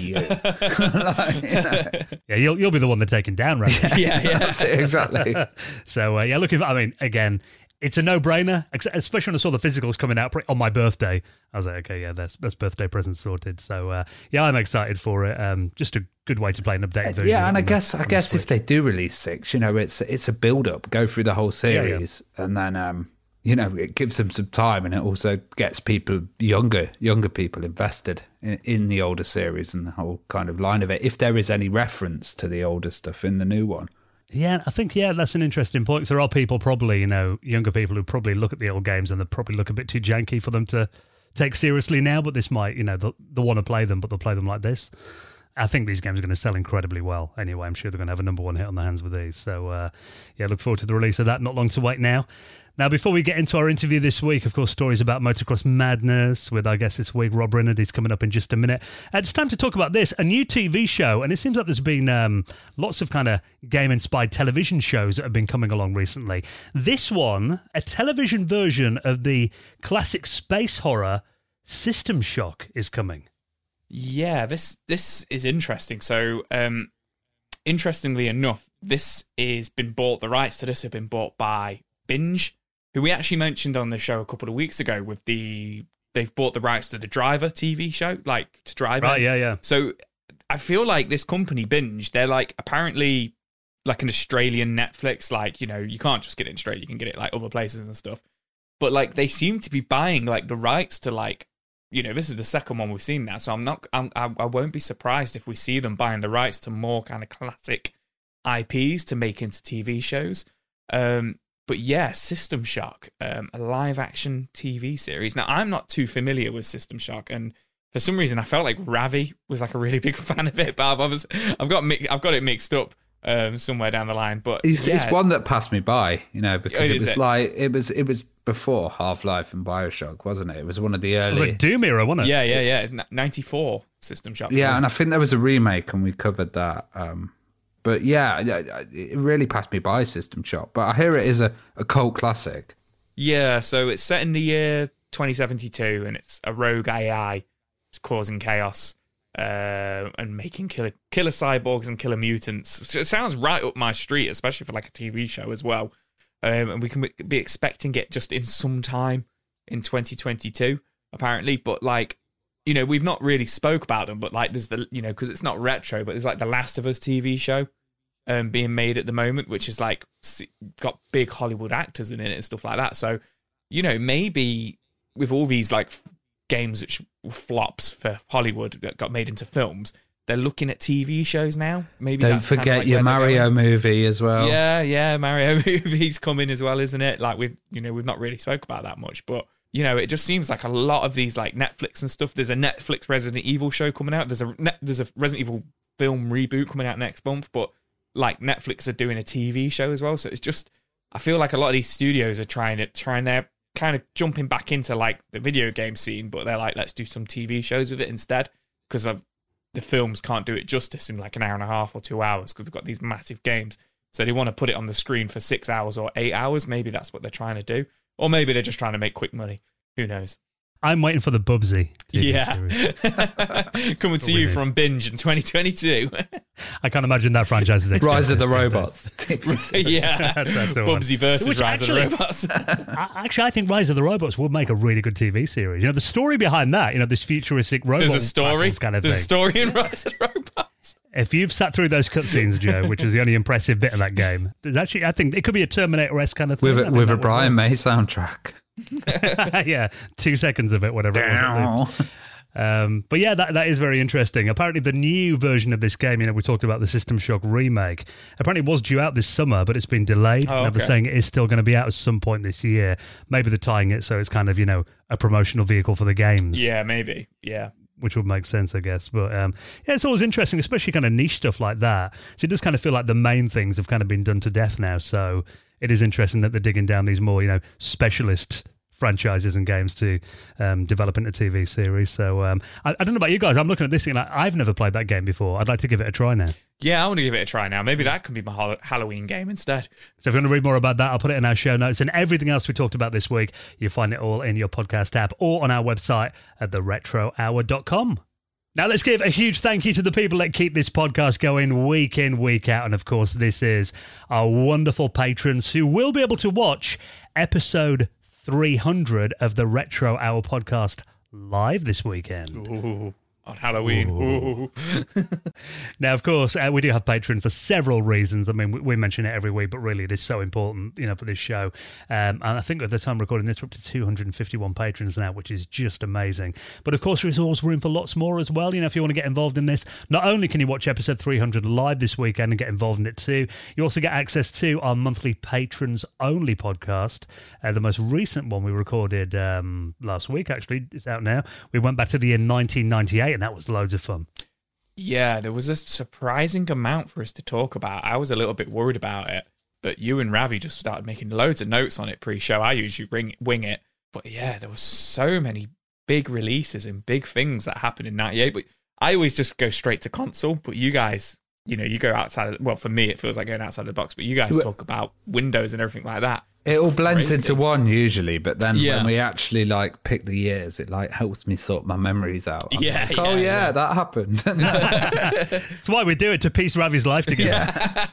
U. Like, you know. Yeah, you'll you'll be the one they're taking down, Ravi. Yeah, yeah. That's it, exactly. So uh, yeah, looking. I mean, again, it's a no-brainer, ex- especially when I saw the physicals coming out on my birthday. I was like, okay, yeah, that's that's birthday present sorted. So uh, yeah, I'm excited for it. Um, just a good way to play an updated version. Yeah, and I on the- guess on I the guess if Switch. they do release six, you know, it's it's a build up, go through the whole series, and then um, you know, it gives them some time, and it also gets people younger younger people invested in, in the older series and the whole kind of line of it. If there is any reference to the older stuff in the new one, Yeah, I think, yeah, that's an interesting point. 'Cause there are people probably, you know, younger people who probably look at the old games and they probably look a bit too janky for them to take seriously now, but this might, you know, they'll, they'll want to play them, but they'll play them like this. I think these games are going to sell incredibly well. Anyway, I'm sure they're going to have a number one hit on their hands with these. So, uh, yeah, look forward to the release of that. Not long to wait now. Now, before we get into our interview this week, of course, stories about Motocross Madness with, I guess, this week, Rob Rinnard. He's coming up in just a minute. Uh, it's time to talk about this, a new T V show. And it seems like there's been um, lots of kind of game-inspired television shows that have been coming along recently. This one, a television version of the classic space horror System Shock is coming. Yeah, this this is interesting. So, um, interestingly enough, this is been bought. The rights to this have been bought by Binge, who we actually mentioned on the show a couple of weeks ago. With the they've bought the rights to the Driver T V show, like to Drive. Right, yeah, yeah. So, I feel like this company Binge, they're like apparently like an Australian Netflix. Like, you know, you can't just get it in Australia; you can get it like other places and stuff. But like, they seem to be buying like the rights to like. You know, this is the second one we've seen now, so I'm not. I'm, I, I won't be surprised if we see them buying the rights to more kind of classic I Ps to make into T V shows. Um, but yeah, System Shock, um, a live-action T V series. Now, I'm not too familiar with System Shock, and for some reason, I felt like Ravi was like a really big fan of it. But I've, was, I've got I've got it mixed up um, somewhere down the line. But it's, yeah. it's one that passed me by, you know, because Oh, it is was it? like it was it was before Half-Life and BioShock, wasn't it? It was one of the It was early. like Doom era, wasn't it? Yeah, yeah, yeah. N- ninety-four System Shock. Yeah, was. and I think there was a remake, and we covered that. Um, but yeah, it really passed me by, System Shock. But I hear it is a, a cult classic. Yeah, so it's set in the year twenty seventy-two, and it's a rogue A I it's causing chaos uh, and making killer killer cyborgs and killer mutants. So it sounds right up my street, especially for like a T V show as well. Um, and we can be expecting it just in some time in twenty twenty-two, apparently. But like, you know, we've not really spoke about them, but like there's the, you know, because it's not retro, but there's like the Last of Us T V show um, being made at the moment, which is like got big Hollywood actors in it and stuff like that. So, you know, maybe with all these like games which were flops for Hollywood that got made into films, they're looking at T V shows now. Maybe Don't that's kinda forget like your where they're Mario going. movie as well. Yeah, yeah, Mario movie's coming as well, isn't it? Like we've, you know, we've not really spoke about that much, but you know, it just seems like a lot of these like Netflix and stuff. There's a Netflix Resident Evil show coming out. There's a there's a Resident Evil film reboot coming out next month, but like Netflix are doing a T V show as well. So it's just, I feel like a lot of these studios are trying to trying their kind of jumping back into like the video game scene, but they're like, let's do some T V shows with it instead, because the films can't do it justice in like an hour and a half or two hours because we've got these massive games. So they want to put it on the screen for six hours or eight hours. Maybe that's what they're trying to do. Or maybe they're just trying to make quick money. Who knows? I'm waiting for the Bubsy T V Yeah. series. Coming to we you need. from Binge in twenty twenty-two. I can't imagine that franchise is expensive. Rise of the these days. Robots. yeah. That's the one. Bubsy versus Which Rise actually- of the Robots. I- Actually, I think Rise of the Robots would make a really good T V series. You know, the story behind that, you know, this futuristic robot There's a story. battles kind of There's a thing. story in Rise of the Robots. If you've sat through those cutscenes, Joe, which is the only impressive bit of that game, there's actually, I think it could be a Terminator-esque kind of thing. with I a, think with that a would Brian work. May soundtrack. Yeah, two seconds of it, whatever it was. it looped. Um, but yeah, that that is very interesting. Apparently, the new version of this game, you know, we talked about the System Shock remake. Apparently, it was due out this summer, but it's been delayed. Oh, Now they're okay. saying it is still going to be out at some point this year. Maybe they're tying it so it's kind of, you know, a promotional vehicle for the games. Yeah, maybe. Yeah. Which would make sense, I guess. But um, yeah, it's always interesting, especially kind of niche stuff like that. So it does kind of feel like the main things have kind of been done to death now. So it is interesting that they're digging down these more, you know, specialist franchises and games to um, develop into T V series. So um, I, I don't know about you guys. I'm looking at this thing like, I've never played that game before. I'd like to give it a try now. Yeah, I want to give it a try now. Maybe that can be my Hall- Halloween game instead. So if you want to read more about that, I'll put it in our show notes, and everything else we talked about this week, you'll find it all in your podcast app or on our website at the retro hour dot com. Now let's give a huge thank you to the people that keep this podcast going week in, week out. And of course, this is our wonderful patrons who will be able to watch episode three hundred of the Retro Hour podcast live this weekend. Ooh. on Halloween. Ooh. Now, of course, uh, we do have Patreon for several reasons. I mean, we, we mention it every week, but really it is so important, you know, for this show. Um, and I think at the time of recording this, we're up to two hundred fifty-one patrons now, which is just amazing. But of course, there is always room for lots more as well. You know, if you want to get involved in this, not only can you watch episode three hundred live this weekend and get involved in it too, you also get access to our monthly patrons only podcast. Uh, the most recent one we recorded um, last week, actually, it's out now. We went back to the year nineteen ninety-eight, and that was loads of fun. Yeah, there was a surprising amount for us to talk about. I was a little bit worried about it, but you and Ravi just started making loads of notes on it pre-show. I usually ring, wing it, but yeah, there was so many big releases and big things that happened in ninety-eight. But I always just go straight to console, but you guys, you know, you go outside of, well, for me, it feels like going outside the box, but you guys talk about Windows and everything like that. It all blends Crazy. into one usually, but then Yeah. when we actually like pick the years, it like helps me sort my memories out. I'm Yeah, like, oh yeah, yeah, yeah. that happened. It's why we do it, to piece Ravi's life together.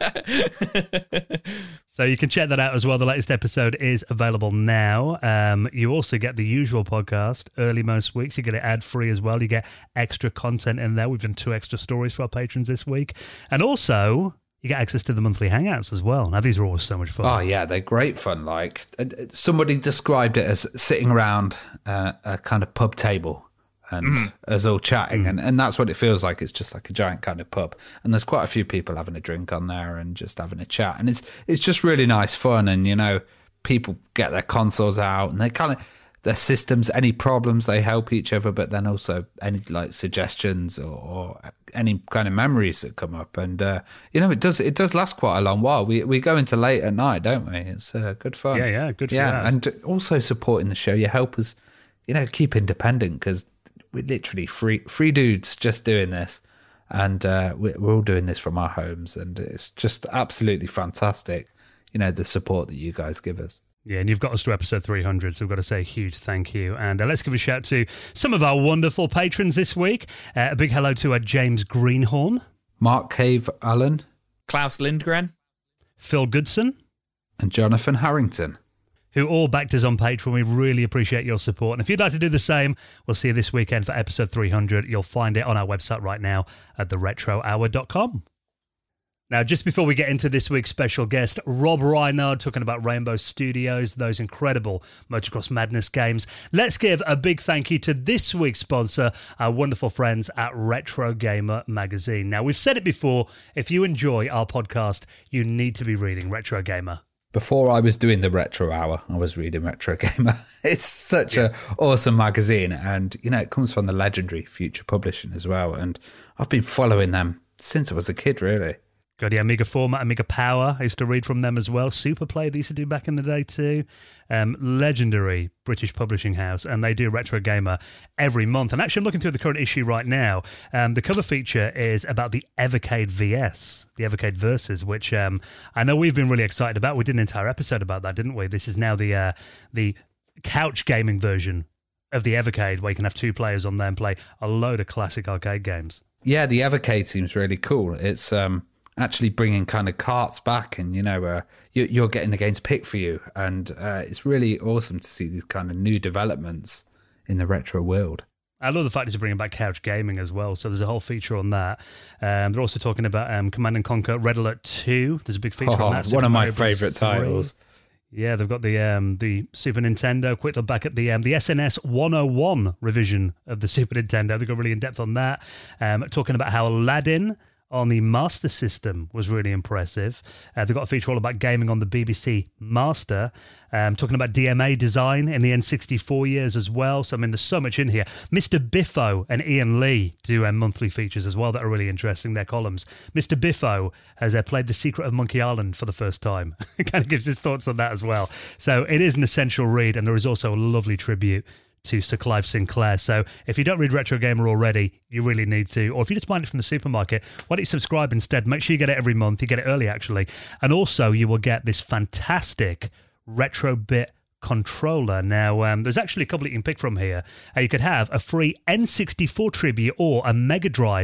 So you can check that out as well. The latest episode is available now. Um, you also get the usual podcast early most weeks. You get it ad-free as well. You get extra content in there. We've done two extra stories for our patrons this week. And also, you get access to the monthly hangouts as well. Now, these are always so much fun. Oh yeah, they're great fun. Like uh, somebody described it as sitting around uh, a kind of pub table and Mm. us all chatting, mm. and, and that's what it feels like. It's just like a giant kind of pub, and there's quite a few people having a drink on there and just having a chat, and it's it's just really nice fun. And you know, people get their consoles out and they kind of their systems, any problems, they help each other, but then also any like suggestions or, or any kind of memories that come up. And uh, you know, it does it does last quite a long while. We we go into late at night, don't we? It's uh, good fun. Yeah, yeah, good for yeah, us. and also supporting the show. You help us, you know, keep independent because we're literally free free dudes just doing this, and uh, we're, we're all doing this from our homes, and it's just absolutely fantastic. You know, the support that you guys give us. Yeah, and you've got us to episode three hundred, so we've got to say a huge thank you. And uh, let's give a shout to some of our wonderful patrons this week. Uh, a big hello to uh, James Greenhorn, Mark Cave Allen, Klaus Lindgren, Phil Goodson, and Jonathan Harrington, who all backed us on Patreon. We really appreciate your support. And if you'd like to do the same, we'll see you this weekend for episode three hundred. You'll find it on our website right now at the retro hour dot com. Now, just before we get into this week's special guest, Rob Reinard, talking about Rainbow Studios, those incredible Motocross Madness games, let's give a big thank you to this week's sponsor, our wonderful friends at Retro Gamer Magazine. Now, we've said it before, if you enjoy our podcast, you need to be reading Retro Gamer. Before I was doing the Retro Hour, I was reading Retro Gamer. It's such yeah. an awesome magazine, and you know, it comes from the legendary Future Publishing as well, and I've been following them since I was a kid, really. Got the Amiga Format, Amiga Power. I used to read from them as well. Superplay, they used to do back in the day too. Um, legendary British publishing house, and they do Retro Gamer every month. And actually, I'm looking through the current issue right now. Um, the cover feature is about the Evercade V S, the Evercade Versus, which um, I know we've been really excited about. We did an entire episode about that, didn't we? This is now the uh, the couch gaming version of the Evercade, where you can have two players on there and play a load of classic arcade games. Yeah, the Evercade seems really cool. It's um. actually bringing kind of carts back, and you know uh, you, you're getting the games picked for you, and uh, it's really awesome to see these kind of new developments in the retro world. I love the fact that they're bringing back couch gaming as well, so there's a whole feature on that. Um, they're also talking about um, Command and Conquer Red Alert two. There's a big feature oh, on that. One Super of my Mario Bros. favourite three. titles. Yeah, they've got the um, the Super Nintendo. Quick look back at the um, the S N E S one oh one revision of the Super Nintendo. They got really in depth on that. Um, talking about how Aladdin on the Master System was really impressive. Uh, they've got a feature all about gaming on the B B C Master. Um, talking about D M A design in the N sixty-four years as well. So, I mean, there's so much in here. Mister Biffo and Ian Lee do um, monthly features as well that are really interesting, their columns. Mister Biffo has uh, played The Secret of Monkey Island for the first time. Kind of gives his thoughts on that as well. So it is an essential read, and there is also a lovely tribute to Sir Clive Sinclair. So if you don't read Retro Gamer already, you really need to. Or if you just buy it from the supermarket, why don't you subscribe instead? Make sure you get it every month. You get it early, actually. And also, you will get this fantastic Retrobit controller. Now, um, there's actually a couple that you can pick from here. Uh, you could have a free N sixty-four tribute or a Mega Drive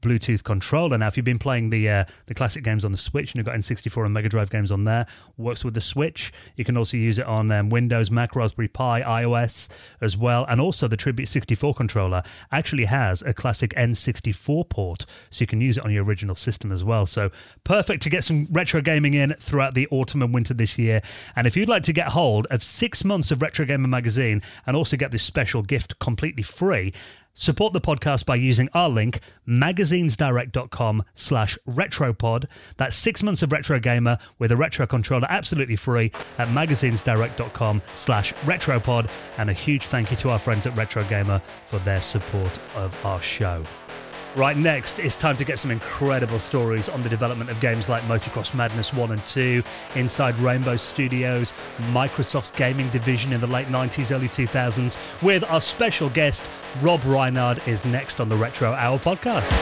Bluetooth controller. Now, if you've been playing the uh, the classic games on the Switch and you've got N sixty-four and Mega Drive games on there, works with the Switch. You can also use it on um, Windows, Mac, Raspberry Pi, iOS as well. And also the Tribute sixty-four controller actually has a classic N sixty-four port, so you can use it on your original system as well. So perfect to get some retro gaming in throughout the autumn and winter this year. And if you'd like to get hold of six months of Retro Gamer magazine and also get this special gift completely free, support the podcast by using our link, magazinesdirect.com slash retropod. That's six months of Retro Gamer with a retro controller absolutely free at magazinesdirect.com slash retropod. And a huge thank you to our friends at Retro Gamer for their support of our show. Right, next, it's time to get some incredible stories on the development of games like Motocross Madness one and two, inside Rainbow Studios, Microsoft's gaming division in the late nineties, early two thousands, with our special guest, Rob Reinard, is next on the Retro Hour podcast.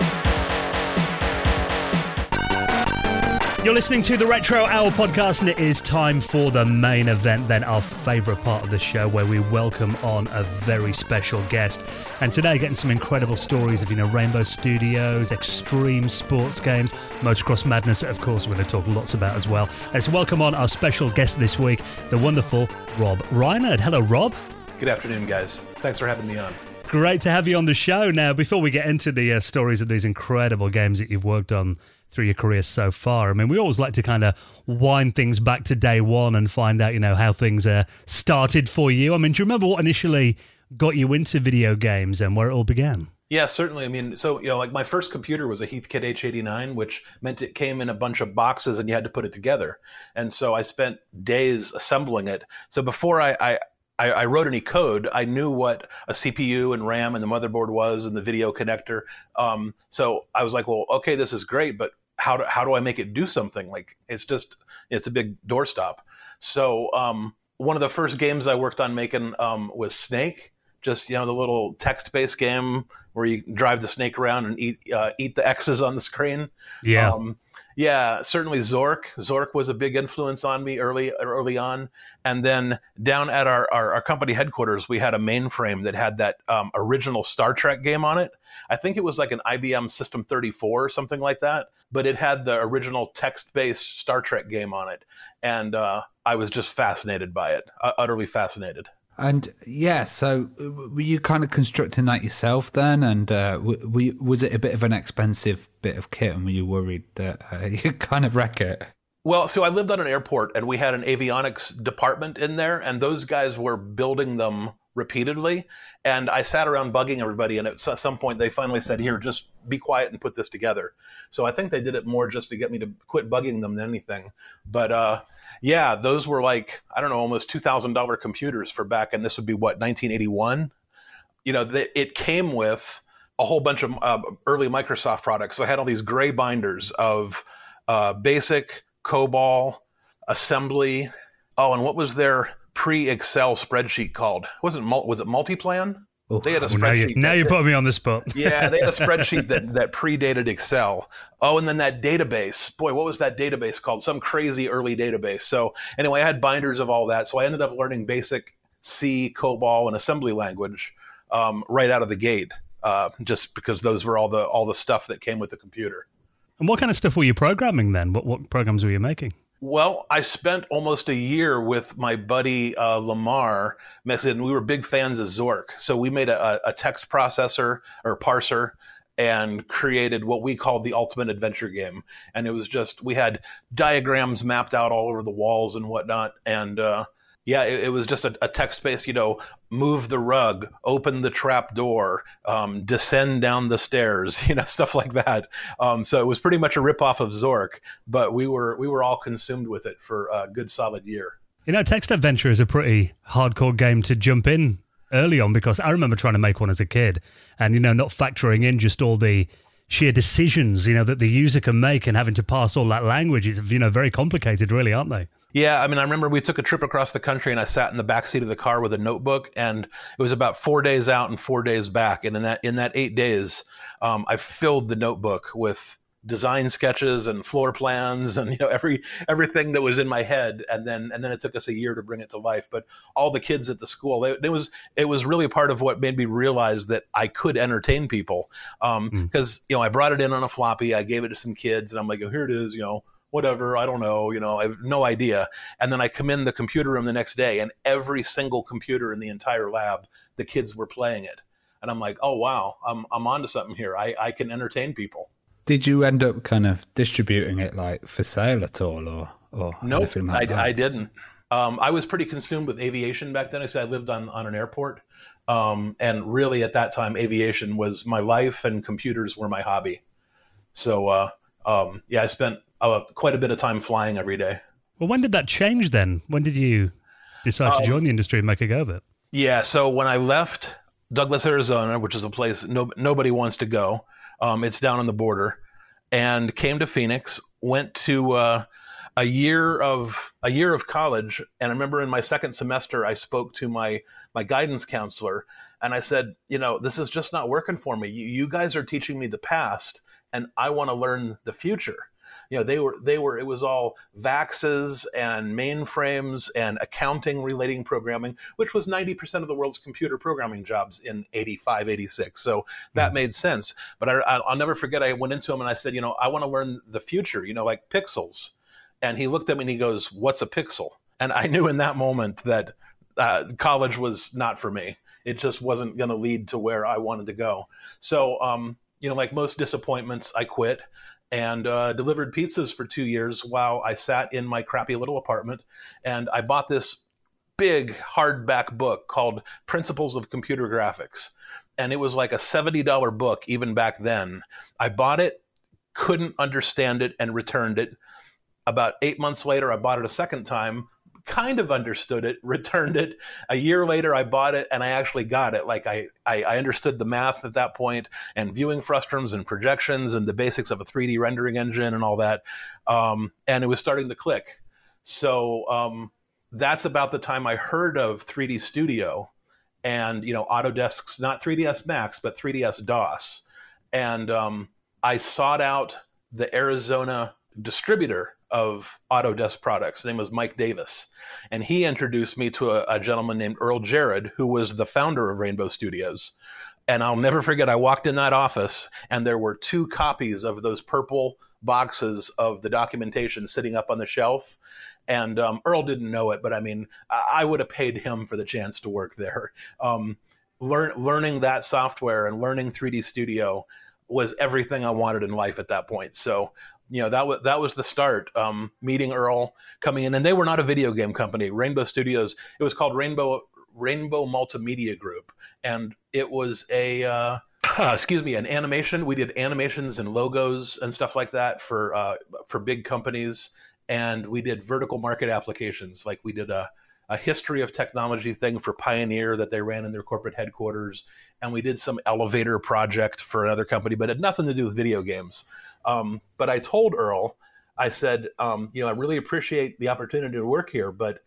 You're listening to the Retro Hour podcast, and it is time for the main event, then our favourite part of the show, where we welcome on a very special guest. And today, getting some incredible stories of, you know, Rainbow Studios, extreme sports games, Motocross Madness, of course, we're going to talk lots about as well. Let's welcome on our special guest this week, the wonderful Rob Reinard. Hello, Rob. Good afternoon, guys. Thanks for having me on. Great to have you on the show. Now, before we get into the uh, stories of these incredible games that you've worked on through your career so far, I mean, we always like to kind of wind things back to day one and find out, you know, how things uh, started for you. I mean, do you remember what initially got you into video games and where it all began? Yeah, certainly. I mean, so, you know, like my first computer was a Heathkit H eighty-nine, which meant it came in a bunch of boxes and you had to put it together. And so I spent days assembling it. So before I, I I, I wrote any code, I knew what a C P U and RAM and the motherboard was and the video connector. Um, so I was like, well, okay, this is great, but how do, how do I make it do something? Like, it's just, it's a big doorstop. So um, one of the first games I worked on making um, was Snake, just, you know, the little text-based game where you drive the snake around and eat uh, eat the X's on the screen. Yeah. Um, Yeah, certainly Zork. Zork was a big influence on me early early on. And then down at our, our, our company headquarters, we had a mainframe that had that um, original Star Trek game on it. I think it was like an I B M System thirty-four or something like that. But it had the original text-based Star Trek game on it. And uh, I was just fascinated by it, uh, utterly fascinated. And yeah, so were you kind of constructing that yourself then? And uh, were you, was it a bit of an expensive bit of kit, and were you worried that uh, you'd kind of wreck it? Well, so I lived on an airport, and we had an avionics department in there, and those guys were building them repeatedly. And I sat around bugging everybody, and at some point they finally said, here, just be quiet and put this together. So I think they did it more just to get me to quit bugging them than anything. But uh, yeah, those were like, I don't know, almost two thousand dollars computers for back, and this would be what, nineteen eighty-one? You know, the, it came with a whole bunch of uh, early Microsoft products. So I had all these gray binders of uh, BASIC, COBOL, Assembly. Oh, and what was their pre-Excel spreadsheet called? Wasn't was it Multiplan? Oh, they had a well, now you, spreadsheet. now that, you put me on the spot. Yeah, they had a spreadsheet that, that predated Excel. Oh, and then that database. Boy, what was that database called? Some crazy early database. So anyway, I had binders of all that. So I ended up learning BASIC, C, COBOL, and assembly language um, right out of the gate, uh, just because those were all the all the stuff that came with the computer. And what kind of stuff were you programming then? What what programs were you making? Well, I spent almost a year with my buddy uh, Lamar, and we were big fans of Zork. So we made a, a text processor or parser and created what we called the ultimate adventure game. And it was just, we had diagrams mapped out all over the walls and whatnot. And uh, yeah, it, it was just a, a text-based, you know, move the rug, open the trap door, um, descend down the stairs, you know, stuff like that. Um, so it was pretty much a ripoff of Zork, but we were we were all consumed with it for a good solid year. You know, text adventure is a pretty hardcore game to jump in early on, because I remember trying to make one as a kid and, you know, not factoring in just all the sheer decisions, you know, that the user can make and having to pass all that language. It's, you know, very complicated, really, aren't they? Yeah, I mean, I remember we took a trip across the country and I sat in the back seat of the car with a notebook, and it was about four days out and four days back. And in that in that eight days, um, I filled the notebook with design sketches and floor plans and, you know, every everything that was in my head. And then and then it took us a year to bring it to life. But all the kids at the school, it, it was it was really part of what made me realize that I could entertain people. Um, because, mm. you know, I brought it in on a floppy, I gave it to some kids, and I'm like, oh, here it is, you know, whatever, I don't know, you know, I have no idea. And then I come in the computer room the next day, and every single computer in the entire lab, the kids were playing it. And I'm like, oh, wow, I'm I'm onto something here. I, I can entertain people. Did you end up kind of distributing it like for sale at all, or or nope, anything like I, that? I didn't. Um, I was pretty consumed with aviation back then. I said I lived on, on an airport. Um, and really at that time, aviation was my life and computers were my hobby. So, uh, um, yeah, I spent uh, quite a bit of time flying every day. Well, when did that change then? When did you decide to um, join the industry and make a go of it? Yeah, so when I left Douglas, Arizona, which is a place no, nobody wants to go, um, it's down on the border, and came to Phoenix, went to uh, a year of a year of college. And I remember in my second semester, I spoke to my my guidance counselor, and I said, you know, this is just not working for me. You, you guys are teaching me the past, and I want to learn the future. You know, they were, they were, it was all VAXes and mainframes and accounting relating programming, which was ninety percent of the world's computer programming jobs in eighty-five, eighty-six. So that mm-hmm. made sense. But I, I'll never forget, I went into him and I said, you know, I want to learn the future, you know, like pixels. And he looked at me and he goes, what's a pixel? And I knew in that moment that uh, college was not for me. It just wasn't going to lead to where I wanted to go. So, um, you know, like most disappointments, I quit. And uh, delivered pizzas for two years while I sat in my crappy little apartment. And I bought this big hardback book called Principles of Computer Graphics. And it was like a seventy dollars book even back then. I bought it, couldn't understand it, and returned it. About eight months later, I bought it a second time, kind of understood it, returned it. A year later, I bought it, and I actually got it. Like I, I, I understood the math at that point, and viewing frustrums and projections and the basics of a three D rendering engine and all that. Um, and it was starting to click. So um, that's about the time I heard of three D Studio and, you know, Autodesk's, not three D S Max, but three D S DOS. And um, I sought out the Arizona distributor of Autodesk products. His name was Mike Davis. And he introduced me to a, a gentleman named Earl Jared, who was the founder of Rainbow Studios. And I'll never forget, I walked in that office and there were two copies of those purple boxes of the documentation sitting up on the shelf. And um, Earl didn't know it, but I mean, I, I would have paid him for the chance to work there. Um, learn, learning that software and learning three D Studio was everything I wanted in life at that point. So, you know, that was that was the start. Um, meeting Earl, coming in, and they were not a video game company. Rainbow Studios. It was called Rainbow Rainbow Multimedia Group, and it was a uh, excuse me, an animation. We did animations and logos and stuff like that for uh, for big companies, and we did vertical market applications. Like we did a a history of technology thing for Pioneer that they ran in their corporate headquarters, and we did some elevator project for another company, but it had nothing to do with video games. Um, but I told Earl, I said, um, you know, I really appreciate the opportunity to work here, but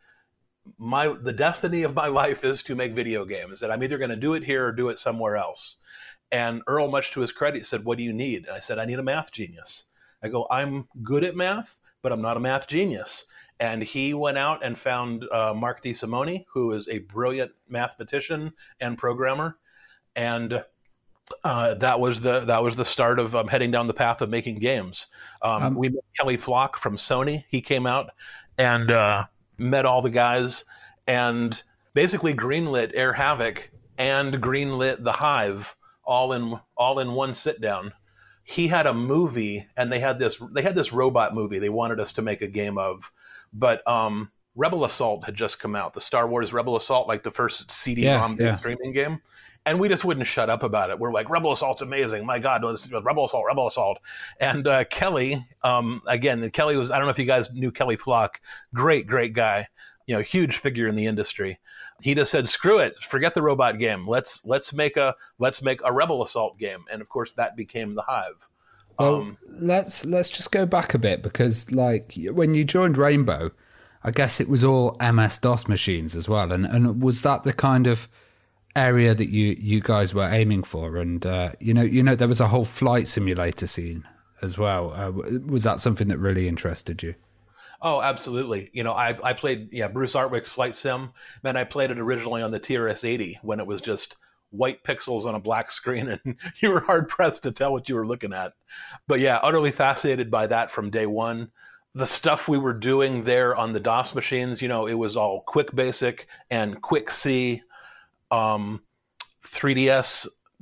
my the destiny of my life is to make video games, and I'm either going to do it here or do it somewhere else. And Earl, much to his credit, said, what do you need? And I said, I need a math genius. I go, I'm good at math, but I'm not a math genius. And he went out and found uh, Mark DeSimone, who is a brilliant mathematician and programmer. And uh, that was the that was the start of um, heading down the path of making games. Um, um, we met Kelly Flock from Sony. He came out and uh, met all the guys and basically greenlit Air Havoc and greenlit The Hive all in all in one sit down. He had a movie, and they had this they had this robot movie they wanted us to make a game of, but um, Rebel Assault had just come out, the Star Wars Rebel Assault, like the first C D-ROM yeah, yeah. streaming game. And we just wouldn't shut up about it. We're like, Rebel Assault's amazing. My God, was Rebel Assault, Rebel Assault. And uh, Kelly, um, again, Kelly was, I don't know if you guys knew Kelly Flock, great, great guy, you know, huge figure in the industry. He just said, screw it, forget the robot game. Let's let's make a let's make a Rebel Assault game. And of course, that became The Hive. Well, um, let's let's just go back a bit, because like when you joined Rainbow, I guess it was all M S DOS machines as well. And and was that the kind of area that you, you guys were aiming for? And uh, you know you know there was a whole flight simulator scene as well. Uh, was that something that really interested you? Oh, absolutely. You know, I, I played, yeah, Bruce Artwick's Flight Sim. Man, I played it originally on the T R S eighty when it was just white pixels on a black screen and you were hard pressed to tell what you were looking at. But yeah, utterly fascinated by that from day one. The stuff we were doing there on the DOS machines, you know, it was all Quick Basic and Quick C, um, three D S,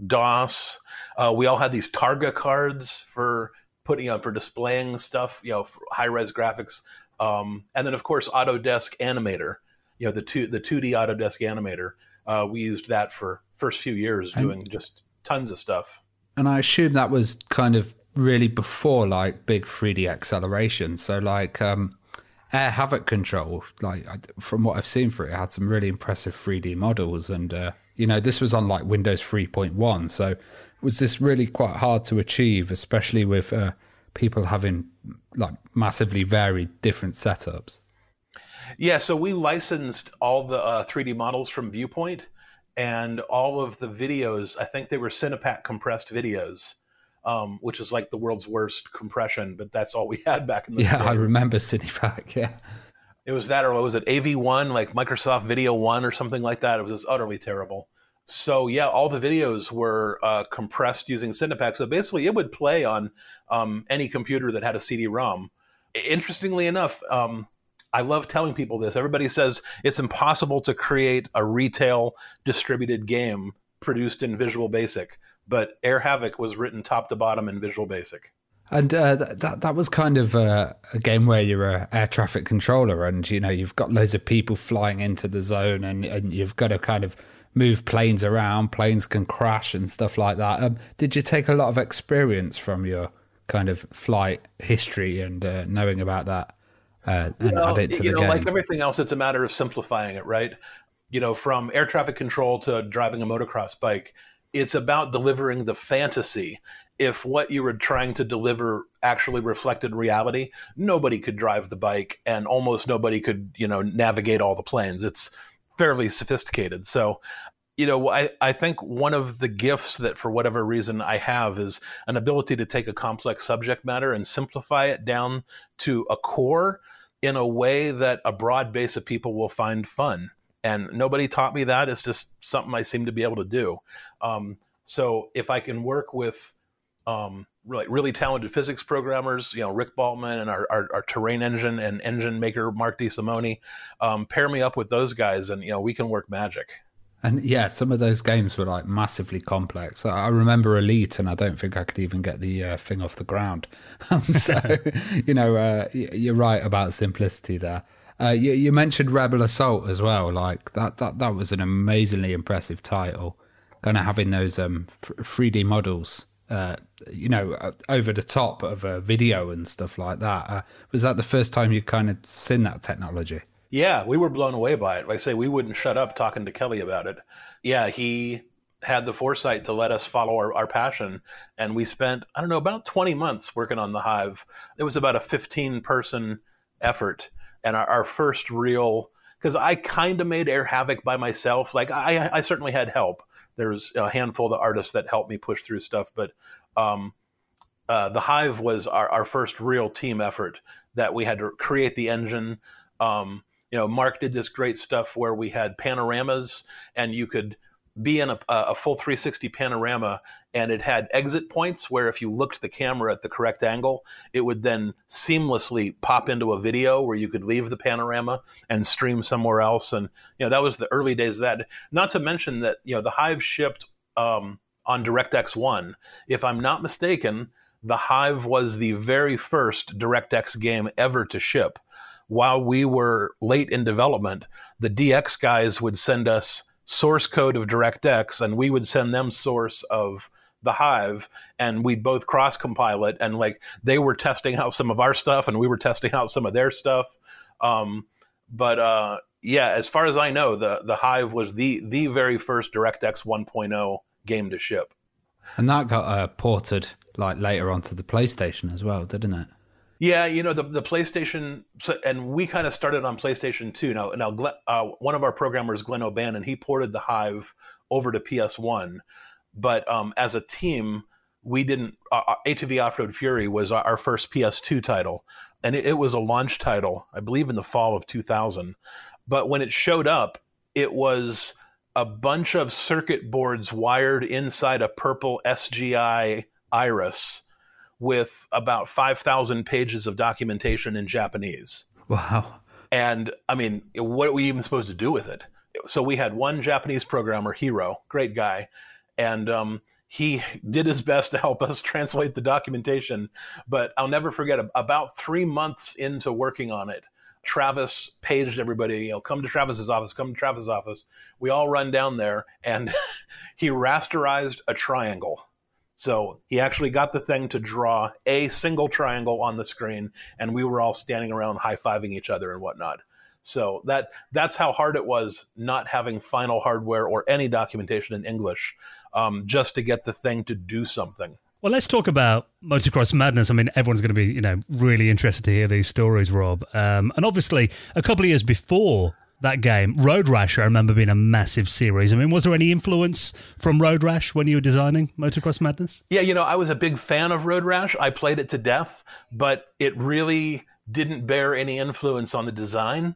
DOS. Uh, we all had these Targa cards for putting, you know, for displaying stuff, you know, for high res graphics. Um, and then, of course, Autodesk Animator, you know, the two the two D Autodesk Animator. Uh, we used that for first few years doing and, just tons of stuff. And I assume that was kind of really before like big three D acceleration. So like um, Air Havoc Control, like from what I've seen for it, it had some really impressive three D models. And, uh, you know, this was on like Windows three point one. So was this really quite hard to achieve, especially with uh, people having like massively varied different setups? Yeah, so we licensed all the uh, three D models from Viewpoint, and all of the videos, I think they were Cinepak compressed videos, um, which is like the world's worst compression, but that's all we had back in the yeah, day. I remember Cinepak, yeah. It was that, or what was it, A V one, like Microsoft Video one or something like that. It was just utterly terrible. So yeah, all the videos were uh, compressed using Cinepak. So basically it would play on um, any computer that had a C D ROM. Interestingly enough, um, I love telling people this. Everybody says it's impossible to create a retail distributed game produced in Visual Basic, but Air Havoc was written top to bottom in Visual Basic. And uh, that that was kind of a, a game where you're a air traffic controller, and you know you've got loads of people flying into the zone, and, and you've got to kind of move planes around. Planes can crash and stuff like that. Um, did you take a lot of experience from your kind of flight history and uh, knowing about that uh, and well, add it to you the know, game? Like everything else, it's a matter of simplifying it, right? You know, from air traffic control to driving a motocross bike, it's about delivering the fantasy. If what you were trying to deliver actually reflected reality, nobody could drive the bike and almost nobody could, you know, navigate all the planes. It's fairly sophisticated. So, you know, I, I think one of the gifts that for whatever reason I have is an ability to take a complex subject matter and simplify it down to a core in a way that a broad base of people will find fun. And nobody taught me that. It's just something I seem to be able to do. Um, so if I can work with um, really, really talented physics programmers, you know, Rick Baltman and our, our, our terrain engine and engine maker, Mark DeSimone, um, pair me up with those guys and, you know, we can work magic. And yeah, some of those games were like massively complex. I remember Elite, and I don't think I could even get the uh, thing off the ground. Um, so, you know, uh, you're right about simplicity there. Uh, you, you mentioned Rebel Assault as well. Like that, that, that was an amazingly impressive title. Kind of having those um, three D models, uh, you know, over the top of a video and stuff like that. Uh, was that the first time you kind of seen that technology? Yeah, we were blown away by it. Like I say, we wouldn't shut up talking to Kelly about it. Yeah, he had the foresight to let us follow our, our passion. And we spent, I don't know, about twenty months working on the Hive. It was about a fifteen person effort. And our, our first real, because I kind of made Air Havoc by myself. Like I, I certainly had help. There was a handful of the artists that helped me push through stuff. But um, uh, the Hive was our, our first real team effort that we had to create the engine. Um, You know, Mark did this great stuff where we had panoramas and you could be in a, a full three sixty panorama, and it had exit points where if you looked the camera at the correct angle, it would then seamlessly pop into a video where you could leave the panorama and stream somewhere else. And, you know, that was the early days of that. Not to mention that, you know, the Hive shipped um, on DirectX one. If I'm not mistaken, the Hive was the very first DirectX game ever to ship. While we were late in development, the D X guys would send us source code of DirectX, and we would send them source of the Hive, and we'd both cross-compile it. And like they were testing out some of our stuff, and we were testing out some of their stuff. Um, but uh, yeah, as far as I know, the the Hive was the the very first DirectX one point oh game to ship. And that got uh, ported like later onto the PlayStation as well, didn't it? Yeah, you know, the the PlayStation, and we kind of started on PlayStation two. Now, now uh, one of our programmers, Glenn O'Bannon, he ported the Hive over to P S one. But um, as a team, we didn't, uh, A T V Off-Road Fury was our first P S two title, and it, it was a launch title, I believe in the fall of two thousand. But when it showed up, it was a bunch of circuit boards wired inside a purple S G I Iris with about five thousand pages of documentation in Japanese. Wow. And I mean, what are we even supposed to do with it? So we had one Japanese programmer, Hiro, great guy, and um, he did his best to help us translate the documentation. But I'll never forget, about three months into working on it, Travis paged everybody, you know, come to Travis's office, come to Travis's office. We all run down there, and he rasterized a triangle. So he actually got the thing to draw a single triangle on the screen, and we were all standing around high-fiving each other and whatnot. So that that's how hard it was not having final hardware or any documentation in English, um, just to get the thing to do something. Well, let's talk about Motocross Madness. I mean, everyone's going to be, you know, really interested to hear these stories, Rob. Um, and obviously, a couple of years before that game, Road Rash, I remember being a massive series. I mean, was there any influence from Road Rash when you were designing Motocross Madness? Yeah, you know, I was a big fan of Road Rash. I played it to death, but it really didn't bear any influence on the design.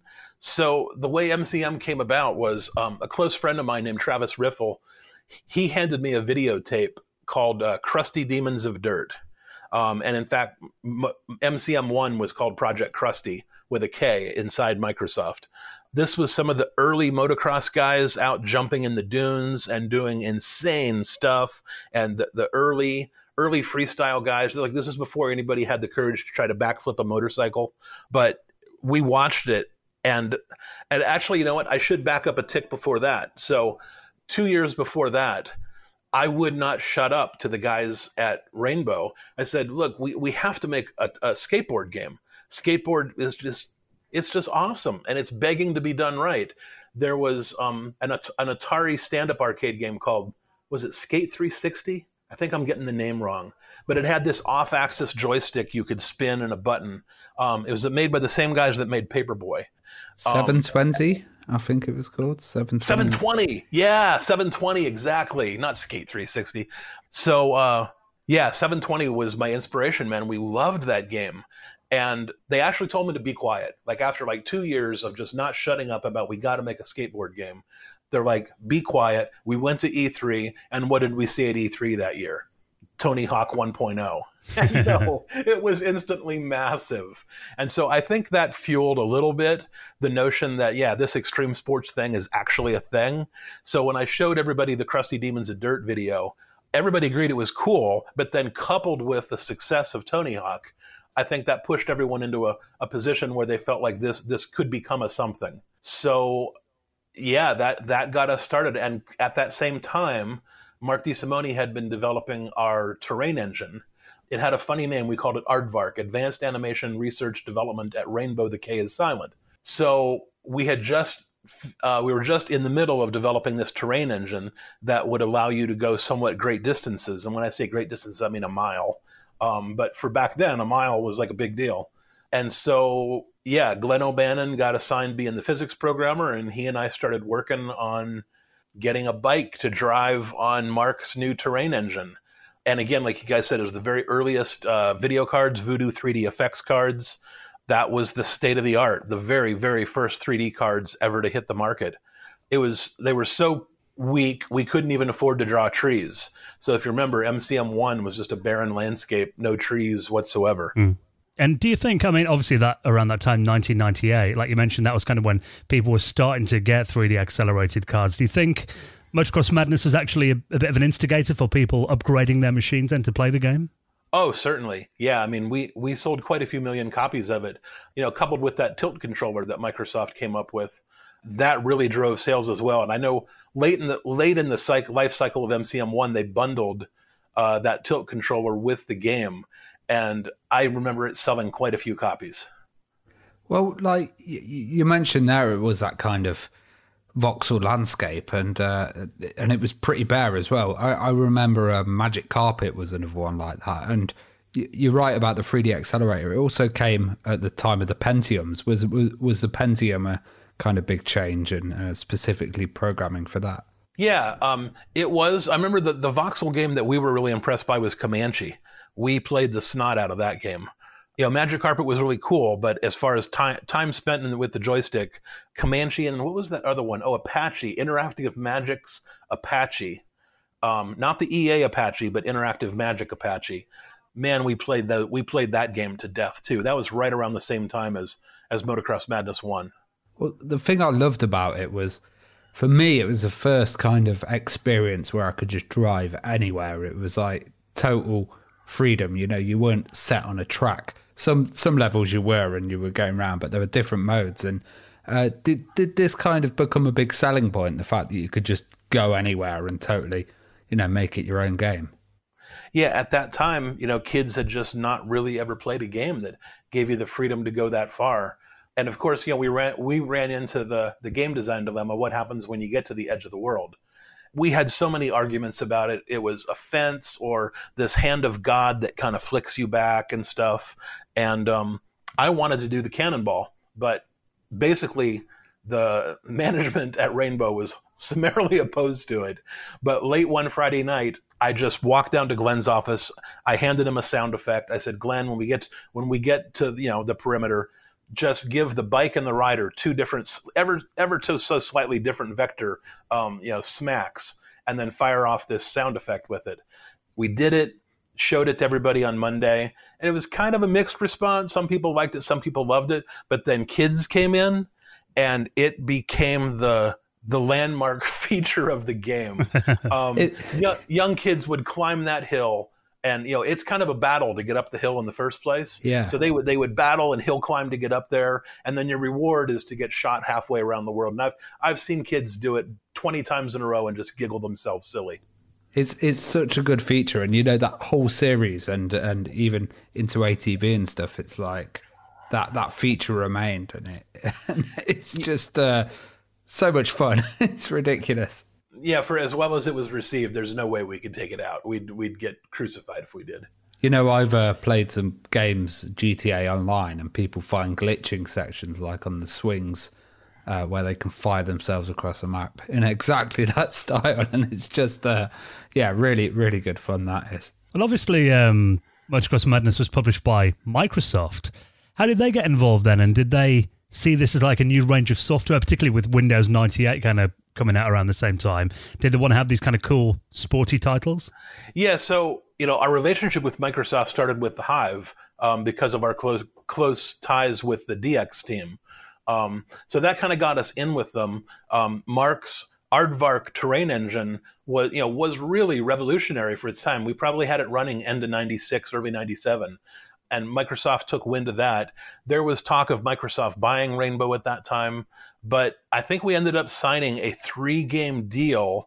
So the way M C M came about was um, a close friend of mine named Travis Riffle. He handed me a videotape called uh, Krusty Demons of Dirt. Um, and in fact, M- M C M one was called Project Krusty with a K inside Microsoft. This was some of the early motocross guys out jumping in the dunes and doing insane stuff. And the, the early early freestyle guys, like this was before anybody had the courage to try to backflip a motorcycle. But we watched it. And and actually, you know what? I should back up a tick before that. So two years before that, I would not shut up to the guys at Rainbow. I said, look, we, we have to make a, a skateboard game. Skateboard is just, it's just awesome. And it's begging to be done right. There was um, an, an Atari stand-up arcade game called, was it Skate three sixty? I think I'm getting the name wrong. But it had this off-axis joystick you could spin and a button. Um, it was made by the same guys that made Paperboy. seven twenty, um, I think it was called. seven twenty. seven twenty. Yeah, seven twenty, exactly. Not Skate three sixty. So, uh, yeah, seven twenty was my inspiration, man. We loved that game. And they actually told me to be quiet. Like after like two years of just not shutting up about we got to make a skateboard game, they're like, be quiet. We went to E three, and what did we see at E three that year? Tony Hawk one point oh. And, you know, it was instantly massive. And so I think that fueled a little bit the notion that, yeah, this extreme sports thing is actually a thing. So when I showed everybody the Krusty Demons of Dirt video, everybody agreed it was cool, but then coupled with the success of Tony Hawk, I think that pushed everyone into a, a position where they felt like this this could become a something. So, yeah, that, that got us started. And at that same time, Mark DeSimone had been developing our terrain engine. It had a funny name. We called it Aardvark, Advanced Animation Research Development at Rainbow. The K is silent. So we had just, uh, we were just in the middle of developing this terrain engine that would allow you to go somewhat great distances. And when I say great distances, I mean a mile. Um, but for back then, a mile was like a big deal. And so, yeah, Glenn O'Bannon got assigned being the physics programmer, and he and I started working on getting a bike to drive on Mark's new terrain engine. And again, like you guys said, it was the very earliest uh, video cards, Voodoo three D effects cards. That was the state of the art, the very, very first three D cards ever to hit the market. It was, they were so weak, we couldn't even afford to draw trees. So if you remember, M C M one was just a barren landscape, no trees whatsoever. Mm. And do you think, I mean, obviously that around that time, nineteen ninety-eight, like you mentioned, that was kind of when people were starting to get three D accelerated cards. Do you think Motocross Madness was actually a, a bit of an instigator for people upgrading their machines then to play the game? Oh, certainly. Yeah, I mean, we, we sold quite a few million copies of it. You know, coupled with that tilt controller that Microsoft came up with, that really drove sales as well. And I know late in the late in the cycle, life cycle of M C M one, they bundled uh, that tilt controller with the game. And I remember it selling quite a few copies. Well, like you mentioned there, it was that kind of voxel landscape, and uh, and it was pretty bare as well. I, I remember uh, Magic Carpet was another one like that. And you're right about the three D accelerator. It also came at the time of the Pentiums. Was was, was the Pentium a kind of big change, and uh, specifically programming for that? Yeah, um, it was. I remember the, the voxel game that we were really impressed by was Comanche. We played the snot out of that game. You know, Magic Carpet was really cool, but as far as time time spent in, with the joystick, Comanche and what was that other one? Oh, Apache, Interactive Magic's Apache. Um, not the E A Apache, but Interactive Magic Apache. Man, we played the we played that game to death too. That was right around the same time as as Motocross Madness one. Well, the thing I loved about it was, for me, it was the first kind of experience where I could just drive anywhere. It was like total freedom. You know, you weren't set on a track. Some some levels you were, and you were going around, but there were different modes. And uh, did did this kind of become a big selling point? The fact that you could just go anywhere and totally, you know, make it your own game. Yeah, at that time, you know, kids had just not really ever played a game that gave you the freedom to go that far. And of course, you know, we ran we ran into the the game design dilemma. What happens when you get to the edge of the world? We had so many arguments about it. It was a fence or this hand of God that kind of flicks you back and stuff. And um, I wanted to do the cannonball, but basically the management at Rainbow was summarily opposed to it. But late one Friday night, I just walked down to Glenn's office. I handed him a sound effect. I said, Glenn, when we get when we get to you know the perimeter, just give the bike and the rider two different, ever ever to so slightly different vector, um, you know, smacks, and then fire off this sound effect with it. We did it, showed it to everybody on Monday, and it was kind of a mixed response. Some people liked it, some people loved it, but then kids came in, and it became the the landmark feature of the game. Um, it, young, young kids would climb that hill. And, you know, it's kind of a battle to get up the hill in the first place. Yeah. So they would they would battle and hill climb to get up there. And then your reward is to get shot halfway around the world. And I've, I've seen kids do it twenty times in a row and just giggle themselves silly. It's it's such a good feature. And, you know, that whole series and and even into A T V and stuff, it's like that, that feature remained. And, it, and it's just uh, so much fun. It's ridiculous. Yeah, for as well as it was received, there's no way we could take it out. We'd we'd get crucified if we did. You know, I've uh, played some games, G T A Online, and people find glitching sections like on the swings uh, where they can fire themselves across a map in exactly that style. And it's just, uh, yeah, really, really good fun, that is. Well, obviously, um, Motocross Madness was published by Microsoft. How did they get involved then? And did they see this as like a new range of software, particularly with Windows ninety-eight kind of coming out around the same time? Did they want to have these kind of cool, sporty titles? Yeah, so, you know, our relationship with Microsoft started with the Hive um, because of our close close ties with the D X team. Um, so that kind of got us in with them. Um, Mark's Aardvark terrain engine was, you know, was really revolutionary for its time. We probably had it running end of ninety-six, early ninety-seven. And Microsoft took wind of that. There was talk of Microsoft buying Rainbow at that time, but I think we ended up signing a three-game deal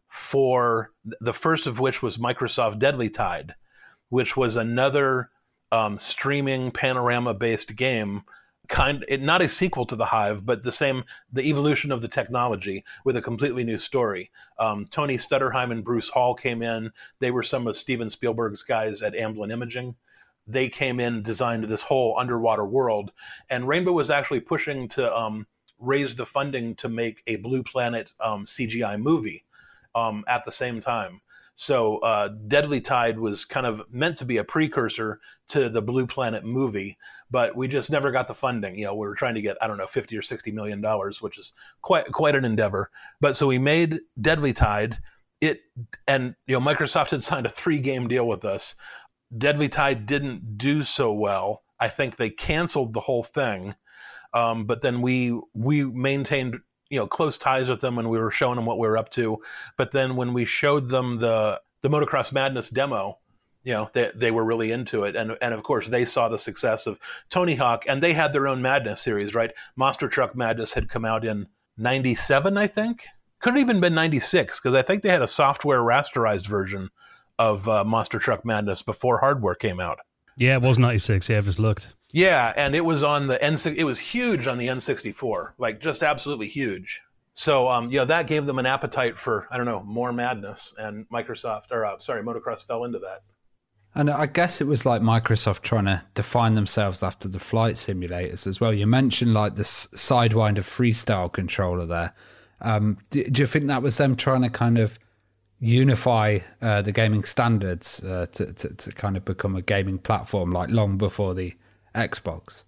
for the first of which was Microsoft Deadly Tide, which was another um, streaming panorama-based game, kind it, not a sequel to the Hive, but the same, the evolution of the technology with a completely new story. Um, Tony Stutterheim and Bruce Hall came in. They were some of Steven Spielberg's guys at Amblin Imaging. They came in, designed this whole underwater world, and Rainbow was actually pushing to um, raise the funding to make a Blue Planet um, C G I movie um, at the same time. So uh, Deadly Tide was kind of meant to be a precursor to the Blue Planet movie, but we just never got the funding. You know, we were trying to get, I don't know, fifty or sixty million dollars, which is quite quite an endeavor. But so we made Deadly Tide. It and you know Microsoft had signed a three-game deal with us. Deadly Tide didn't do so well. I think they canceled the whole thing. Um, but then we we maintained you know close ties with them, and we were showing them what we were up to. But then when we showed them the the Motocross Madness demo, you know they they were really into it, and and of course they saw the success of Tony Hawk, and they had their own Madness series, right? Monster Truck Madness had come out in ninety-seven, I think. Could have even been ninety-six, because I think they had a software rasterized version of uh, Monster Truck Madness before hardware came out. Yeah, it was ninety-six. Yeah, I've just looked. Yeah, and it was on the N. It was huge on the N sixty-four, like just absolutely huge. So, um, you know, that gave them an appetite for I don't know more madness, and Microsoft, or uh, sorry, Motocross fell into that. And I guess it was like Microsoft trying to define themselves after the flight simulators as well. You mentioned like the Sidewinder freestyle controller there. Um, do, do you think that was them trying to kind of unify uh, the gaming standards uh, to, to, to kind of become a gaming platform like long before the Xbox?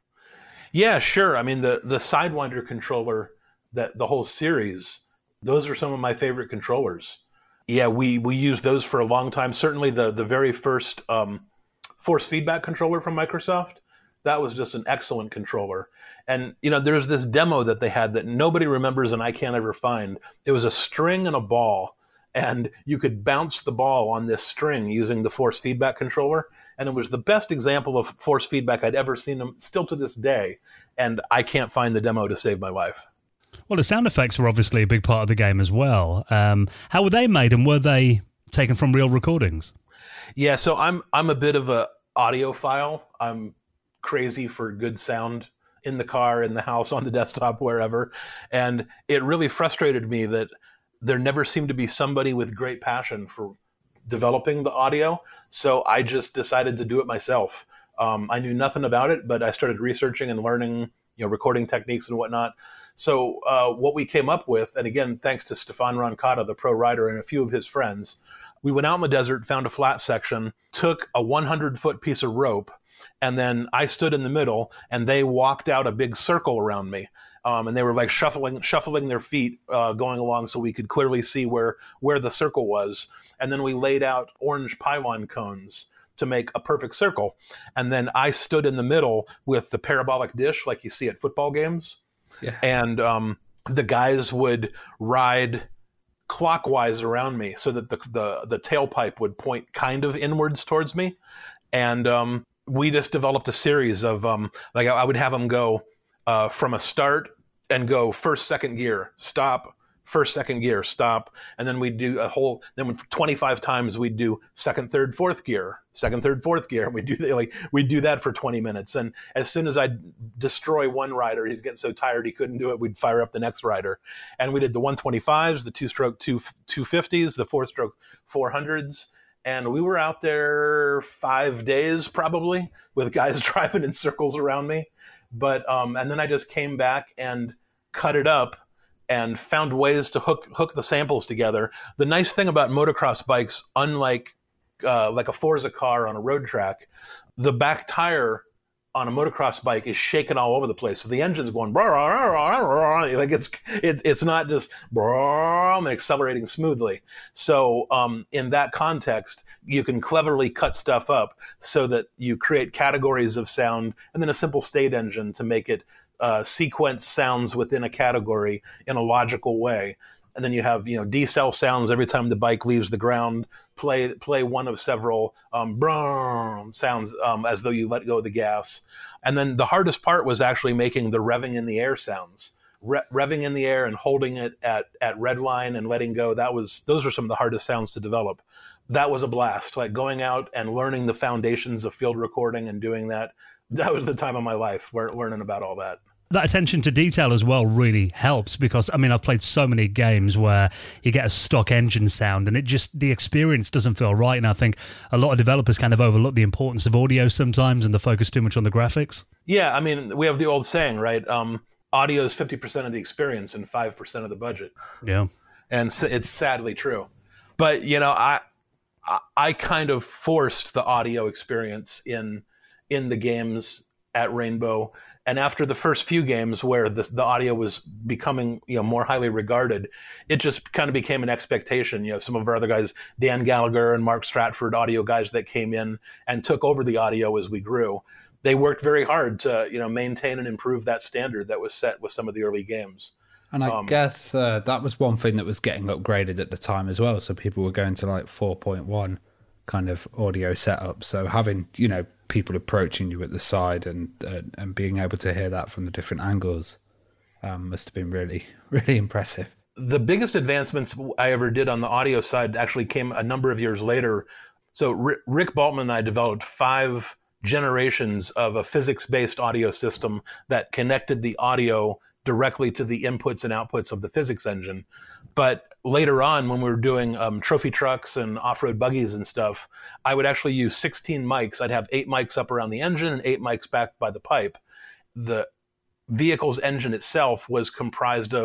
Yeah, sure. I mean, the, the Sidewinder controller, that the whole series, those are some of my favorite controllers. Yeah, we, we used those for a long time. Certainly the, the very first um, force feedback controller from Microsoft, that was just an excellent controller. And, you know, there's this demo that they had that nobody remembers and I can't ever find. It was a string and a ball, and you could bounce the ball on this string using the force feedback controller. And it was the best example of force feedback I'd ever seen, them still to this day. And I can't find the demo to save my life. Well, the sound effects were obviously a big part of the game as well. Um, how were they made, and were they taken from real recordings? Yeah, so I'm I'm a bit of a audiophile. I'm crazy for good sound in the car, in the house, on the desktop, wherever. And it really frustrated me that there never seemed to be somebody with great passion for developing the audio. So I just decided to do it myself. Um, I knew nothing about it, but I started researching and learning, you know, recording techniques and whatnot. So uh, what we came up with, and again, thanks to Stefan Roncata, the pro writer, and a few of his friends, we went out in the desert, found a flat section, took a hundred foot piece of rope, and then I stood in the middle, and they walked out a big circle around me. Um, and they were like shuffling, shuffling their feet, uh, going along, so we could clearly see where where the circle was. And then we laid out orange pylon cones to make a perfect circle. And then I stood in the middle with the parabolic dish, like you see at football games. Yeah. And um, the guys would ride clockwise around me, so that the the the tailpipe would point kind of inwards towards me. And um, we just developed a series of um, like I would have them go uh, from a start and go first, second gear, stop, first, second gear, stop. And then we'd do a whole, then twenty-five times we'd do second, third, fourth gear, second, third, fourth gear. And we do like, we'd do that for twenty minutes. And as soon as I'd destroy one rider, he's getting so tired he couldn't do it, we'd fire up the next rider. And we did the one twenty-fives, the two stroke two, two fifties, the four stroke four hundreds. And we were out there five days probably with guys driving in circles around me. But, um, and then I just came back and cut it up and found ways to hook hook the samples together. The nice thing about motocross bikes, unlike uh, like a Forza car on a road track, the back tire on a motocross bike is shaking all over the place. So the engine's going, brah, brah, brah, brah, like it's it's it's not just brah, and accelerating smoothly. So um, in that context, you can cleverly cut stuff up so that you create categories of sound, and then a simple state engine to make it uh, sequence sounds within a category in a logical way. And then you have, you know, decel sounds every time the bike leaves the ground. Play play one of several um, brum sounds um, as though you let go of the gas. And then the hardest part was actually making the revving in the air sounds. Re- revving in the air and holding it at at red line and letting go. That was those were some of the hardest sounds to develop. That was a blast. Like going out and learning the foundations of field recording and doing that. That was the time of my life, learning about all that. That attention to detail as well really helps, because, I mean, I've played so many games where you get a stock engine sound and it just, the experience doesn't feel right. And I think a lot of developers kind of overlook the importance of audio sometimes and they focus too much on the graphics. Yeah, I mean, we have the old saying, right? Um, audio is fifty percent of the experience and five percent of the budget. Yeah. And it's sadly true. But, you know, I, I kind of forced the audio experience in in the games at Rainbow. And after the first few games where the, the audio was becoming, you know, more highly regarded, it just kind of became an expectation. You know, some of our other guys, Dan Gallagher and Mark Stratford, audio guys that came in and took over the audio as we grew. They worked very hard to, you know, maintain and improve that standard that was set with some of the early games. And I um, guess uh, that was one thing that was getting upgraded at the time as well. So people were going to like four point one kind of audio setup. So having, you know, people approaching you at the side and uh, and being able to hear that from the different angles um, must have been really, really impressive. The biggest advancements I ever did on the audio side actually came a number of years later. So R- Rick Baltman and I developed five generations of a physics-based audio system that connected the audio directly to the inputs and outputs of the physics engine. But later on, when we were doing um, trophy trucks and off-road buggies and stuff, I would actually use sixteen mics. I'd have eight mics up around the engine and eight mics back by the pipe. The vehicle's engine itself was comprised of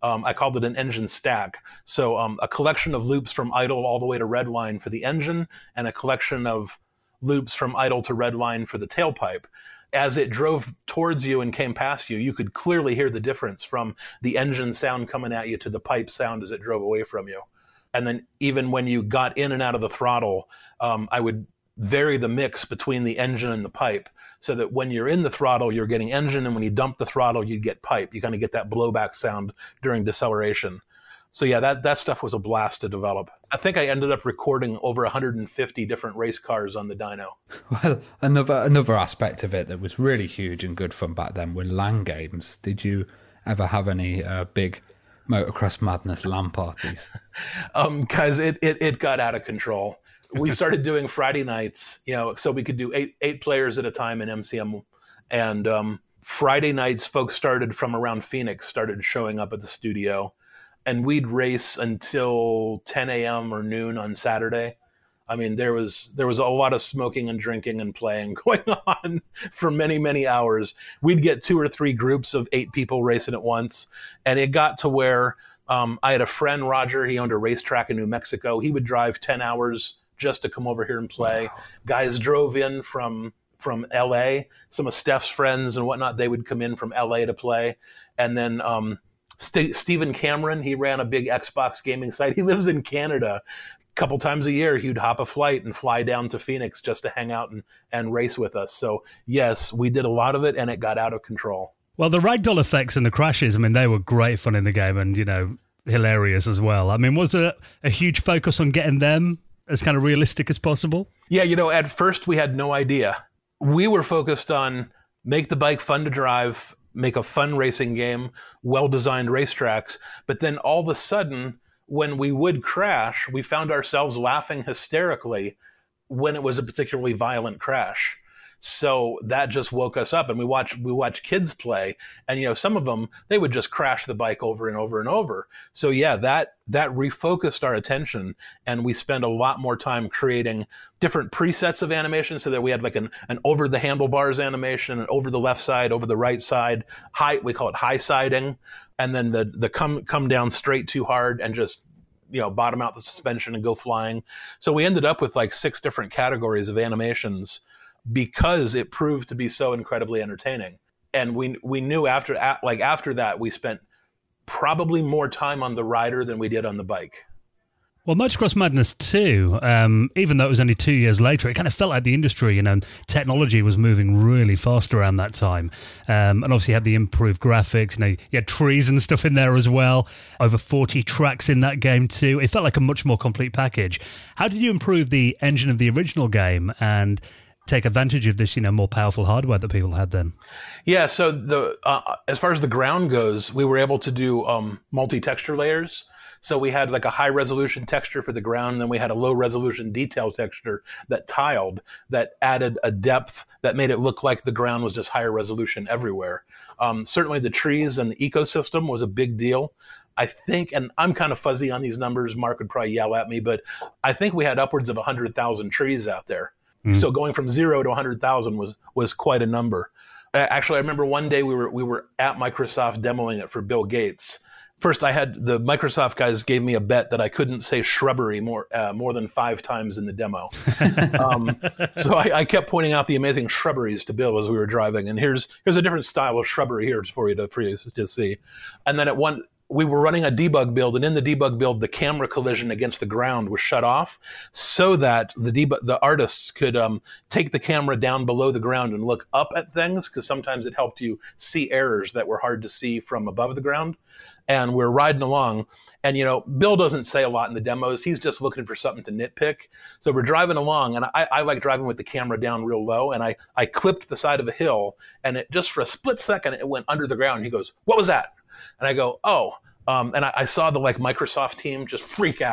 Um, I called it an engine stack. So um, a collection of loops from idle all the way to redline for the engine, and a collection of loops from idle to redline for the tailpipe. As it drove towards you and came past you, you could clearly hear the difference from the engine sound coming at you to the pipe sound as it drove away from you. And then even when you got in and out of the throttle, um, I would vary the mix between the engine and the pipe so that when you're in the throttle, you're getting engine, and when you dump the throttle, you get pipe. You kind of get that blowback sound during deceleration. So yeah, that, that stuff was a blast to develop. I think I ended up recording over one hundred fifty different race cars on the dyno. Well, another another aspect of it that was really huge and good fun back then were LAN games. Did you ever have any uh, big Motocross Madness LAN parties? um, guys, it, it, it got out of control. We started doing Friday nights, you know, so we could do eight eight players at a time in M C M. And um, Friday nights, folks started from around Phoenix, started showing up at the studio. And we'd race until ten a.m. or noon on Saturday. I mean, there was there was a lot of smoking and drinking and playing going on for many, many hours. We'd get two or three groups of eight people racing at once. And it got to where um, I had a friend, Roger. He owned a racetrack in New Mexico. He would drive ten hours just to come over here and play. Wow. Guys drove in from from L A. Some of Steph's friends and whatnot, they would come in from L A to play. And then um, St- Stephen Cameron, he ran a big Xbox gaming site. He lives in Canada. A couple times a year, he'd hop a flight and fly down to Phoenix just to hang out and, and race with us. So, yes, we did a lot of it, and it got out of control. Well, the ragdoll effects and the crashes, I mean, they were great fun in the game and, you know, hilarious as well. I mean, was there a huge focus on getting them as kind of realistic as possible? Yeah, you know, at first we had no idea. We were focused on make the bike fun to drive, make a fun racing game, well-designed racetracks. But then all of a sudden, when we would crash, we found ourselves laughing hysterically when it was a particularly violent crash. So that just woke us up, and we watch we watch kids play, and you know, some of them, they would just crash the bike over and over and over. So yeah, that that refocused our attention, and we spent a lot more time creating different presets of animation so that we had like an, an over the handlebars animation, and over the left side, over the right side, high, we call it high siding, and then the the come come down straight too hard and just, you know, bottom out the suspension and go flying. So we ended up with like six different categories of animations, because it proved to be so incredibly entertaining. And we we knew after like after that, we spent probably more time on the rider than we did on the bike. Well, Motocross Madness two, um, even though it was only two years later, it kind of felt like the industry, you know, technology was moving really fast around that time. Um, and obviously you had the improved graphics, you know, you had trees and stuff in there as well. Over forty tracks in that game too. It felt like a much more complete package. How did you improve the engine of the original game and take advantage of this, you know, more powerful hardware that people had then? Yeah, so the uh, as far as the ground goes, we were able to do um, multi-texture layers. So we had like a high resolution texture for the ground, and then we had a low resolution detail texture that tiled, that added a depth that made it look like the ground was just higher resolution everywhere. Um, certainly the trees and the ecosystem was a big deal. I think, and I'm kind of fuzzy on these numbers, Mark would probably yell at me, but I think we had upwards of one hundred thousand trees out there. Mm. So going from zero to one hundred thousand was was quite a number. Actually, I remember one day we were we were at Microsoft demoing it for Bill Gates. First, I had the Microsoft guys gave me a bet that I couldn't say shrubbery more uh, more than five times in the demo. um, so I, I kept pointing out the amazing shrubberies to Bill as we were driving. And here's here's a different style of shrubbery here for you to for you to see. And then at one. We were running a debug build, and in the debug build, the camera collision against the ground was shut off so that the debug, the artists could um, take the camera down below the ground and look up at things, because sometimes it helped you see errors that were hard to see from above the ground. And we're riding along, and, you know, Bill doesn't say a lot in the demos. He's just looking for something to nitpick. So we're driving along, and I, I like driving with the camera down real low, and I, I clipped the side of a hill, and it just for a split second, it went under the ground. He goes, "What was that?" And I go, "Oh." Um, and I, I saw the like Microsoft team just freak out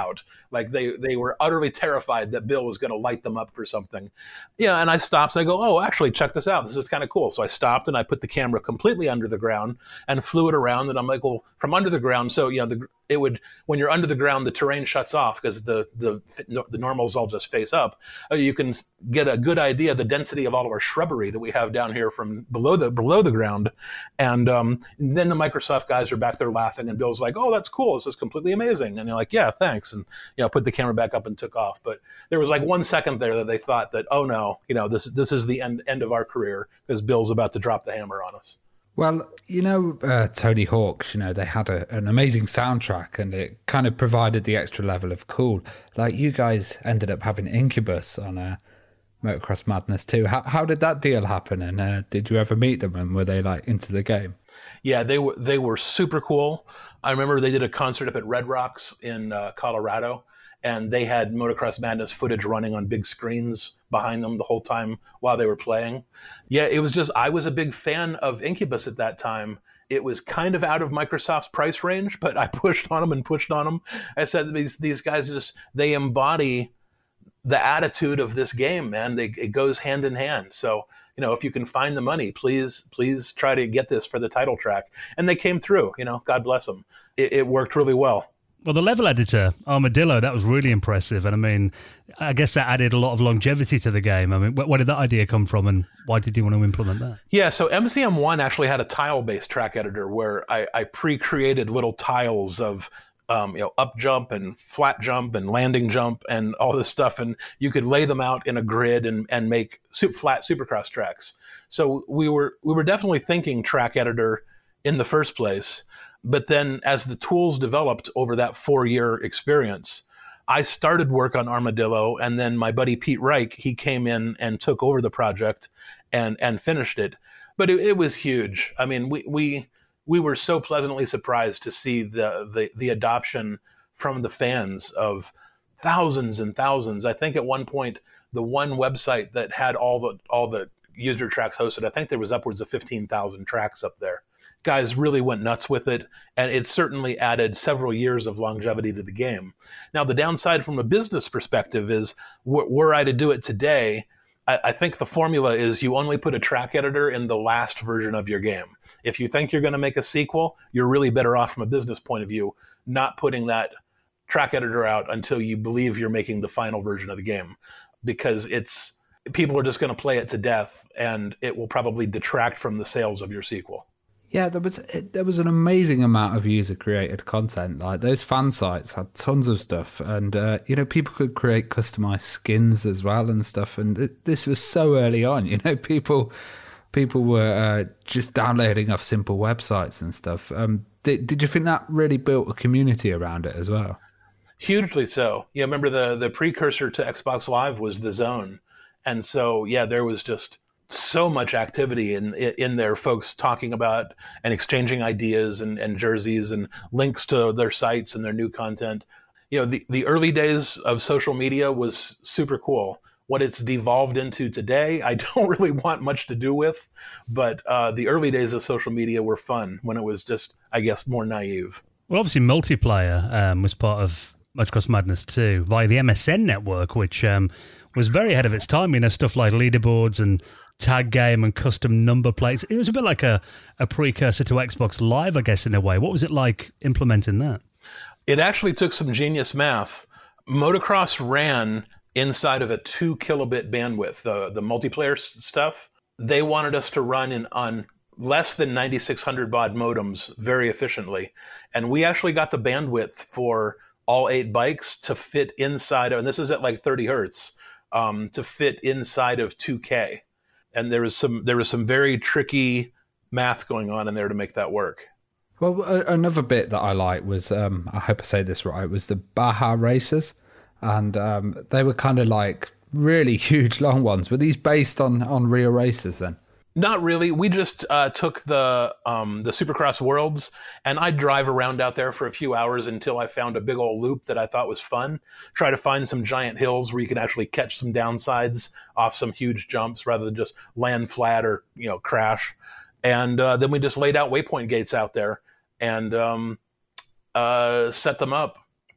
Like they, they were utterly terrified that Bill was going to light them up for something. Yeah, and I stopped. And I go, oh, actually, check this out. This is kind of cool. So I stopped and I put the camera completely under the ground and flew it around. And I'm like, well, from under the ground. So, you know, the, it would, when you're under the ground, the terrain shuts off because the, the, the normals all just face up. You can get a good idea of the density of all of our shrubbery that we have down here from below the, below the ground. And, um, and then the Microsoft guys are back there laughing and Bill's like, oh, that's cool. This is completely amazing. And you're like, yeah, thanks. And, you know, put the camera back up and took off. But there was like one second there that they thought that, oh no, you know, this, this is the end, end of our career because Bill's about to drop the hammer on us. Well, you know, uh, Tony Hawk's, you know, they had a, an amazing soundtrack and it kind of provided the extra level of cool. Like you guys ended up having Incubus on uh, Motocross Madness too. How, how did that deal happen? And uh, did you ever meet them and were they like into the game? Yeah, they were, they were super cool. I remember they did a concert up at Red Rocks in uh, Colorado. And they had Motocross Madness footage running on big screens behind them the whole time while they were playing. Yeah, it was just, I was a big fan of Incubus at that time. It was kind of out of Microsoft's price range, but I pushed on them and pushed on them. I said, these these guys just, they embody the attitude of this game, man. They, it goes hand in hand. So, you know, if you can find the money, please, please try to get this for the title track. And they came through, you know, God bless them. It, it worked really well. Well, the level editor, Armadillo, that was really impressive. And I mean, I guess that added a lot of longevity to the game. I mean, where did that idea come from and why did you want to implement that? Yeah, so M C M one actually had a tile-based track editor where I, I pre-created little tiles of um, you know, up jump and flat jump and landing jump and all this stuff. And you could lay them out in a grid and, and make super, flat supercross tracks. So we were we were definitely thinking track editor in the first place. But then as the tools developed over that four-year experience, I started work on Armadillo, and then my buddy Pete Reich, he came in and took over the project and, and finished it. But it, it was huge. I mean, we, we we were so pleasantly surprised to see the, the, the adoption from the fans of thousands and thousands. I think at one point, the one website that had all the all the user tracks hosted, I think there was upwards of fifteen thousand tracks up there. Guys really went nuts with it, and it certainly added several years of longevity to the game. Now, the downside from a business perspective is, were I to do it today, I, I think the formula is you only put a track editor in the last version of your game. If you think you're going to make a sequel, you're really better off from a business point of view not putting that track editor out until you believe you're making the final version of the game, because it's people are just going to play it to death, and it will probably detract from the sales of your sequel. Yeah, there was there was an amazing amount of user-created content. Like those fan sites had tons of stuff, and uh, you know, people could create customized skins as well and stuff. And th- this was so early on. You know, people people were uh, just downloading off simple websites and stuff. Um, did did you think that really built a community around it as well? Hugely so. Yeah, remember the the precursor to Xbox Live was the Zone, and so yeah, there was just so much activity in in there, folks talking about and exchanging ideas and, and jerseys and links to their sites and their new content. You know, the, the early days of social media was super cool. What it's devolved into today, I don't really want much to do with, but uh, the early days of social media were fun when it was just, I guess, more naive. Well, obviously multiplayer um, was part of Motocross Madness too, via the M S N network, which um, was very ahead of its time. You know, stuff like leaderboards and tag game and custom number plates. It was a bit like a, a precursor to Xbox Live, I guess, in a way. What was it like implementing that? It actually took some genius math. Motocross ran inside of a two kilobit bandwidth, the, the multiplayer stuff. They wanted us to run in on less than ninety-six hundred baud modems very efficiently. And we actually got the bandwidth for all eight bikes to fit inside of, and this is at like thirty hertz, um, to fit inside of two K. And there was some there was some very tricky math going on in there to make that work. Well, another bit that I liked was, um, I hope I say this right, was the Baja races. And um, they were kind of like really huge, long ones. Were these based on, on real races then? Not really. We just uh, took the um, the Supercross Worlds, and I'd drive around out there for a few hours until I found a big old loop that I thought was fun. Try to find some giant hills where you could actually catch some downsides off some huge jumps rather than just land flat or, you know, crash. And uh, then we just laid out waypoint gates out there and um, uh, set them up.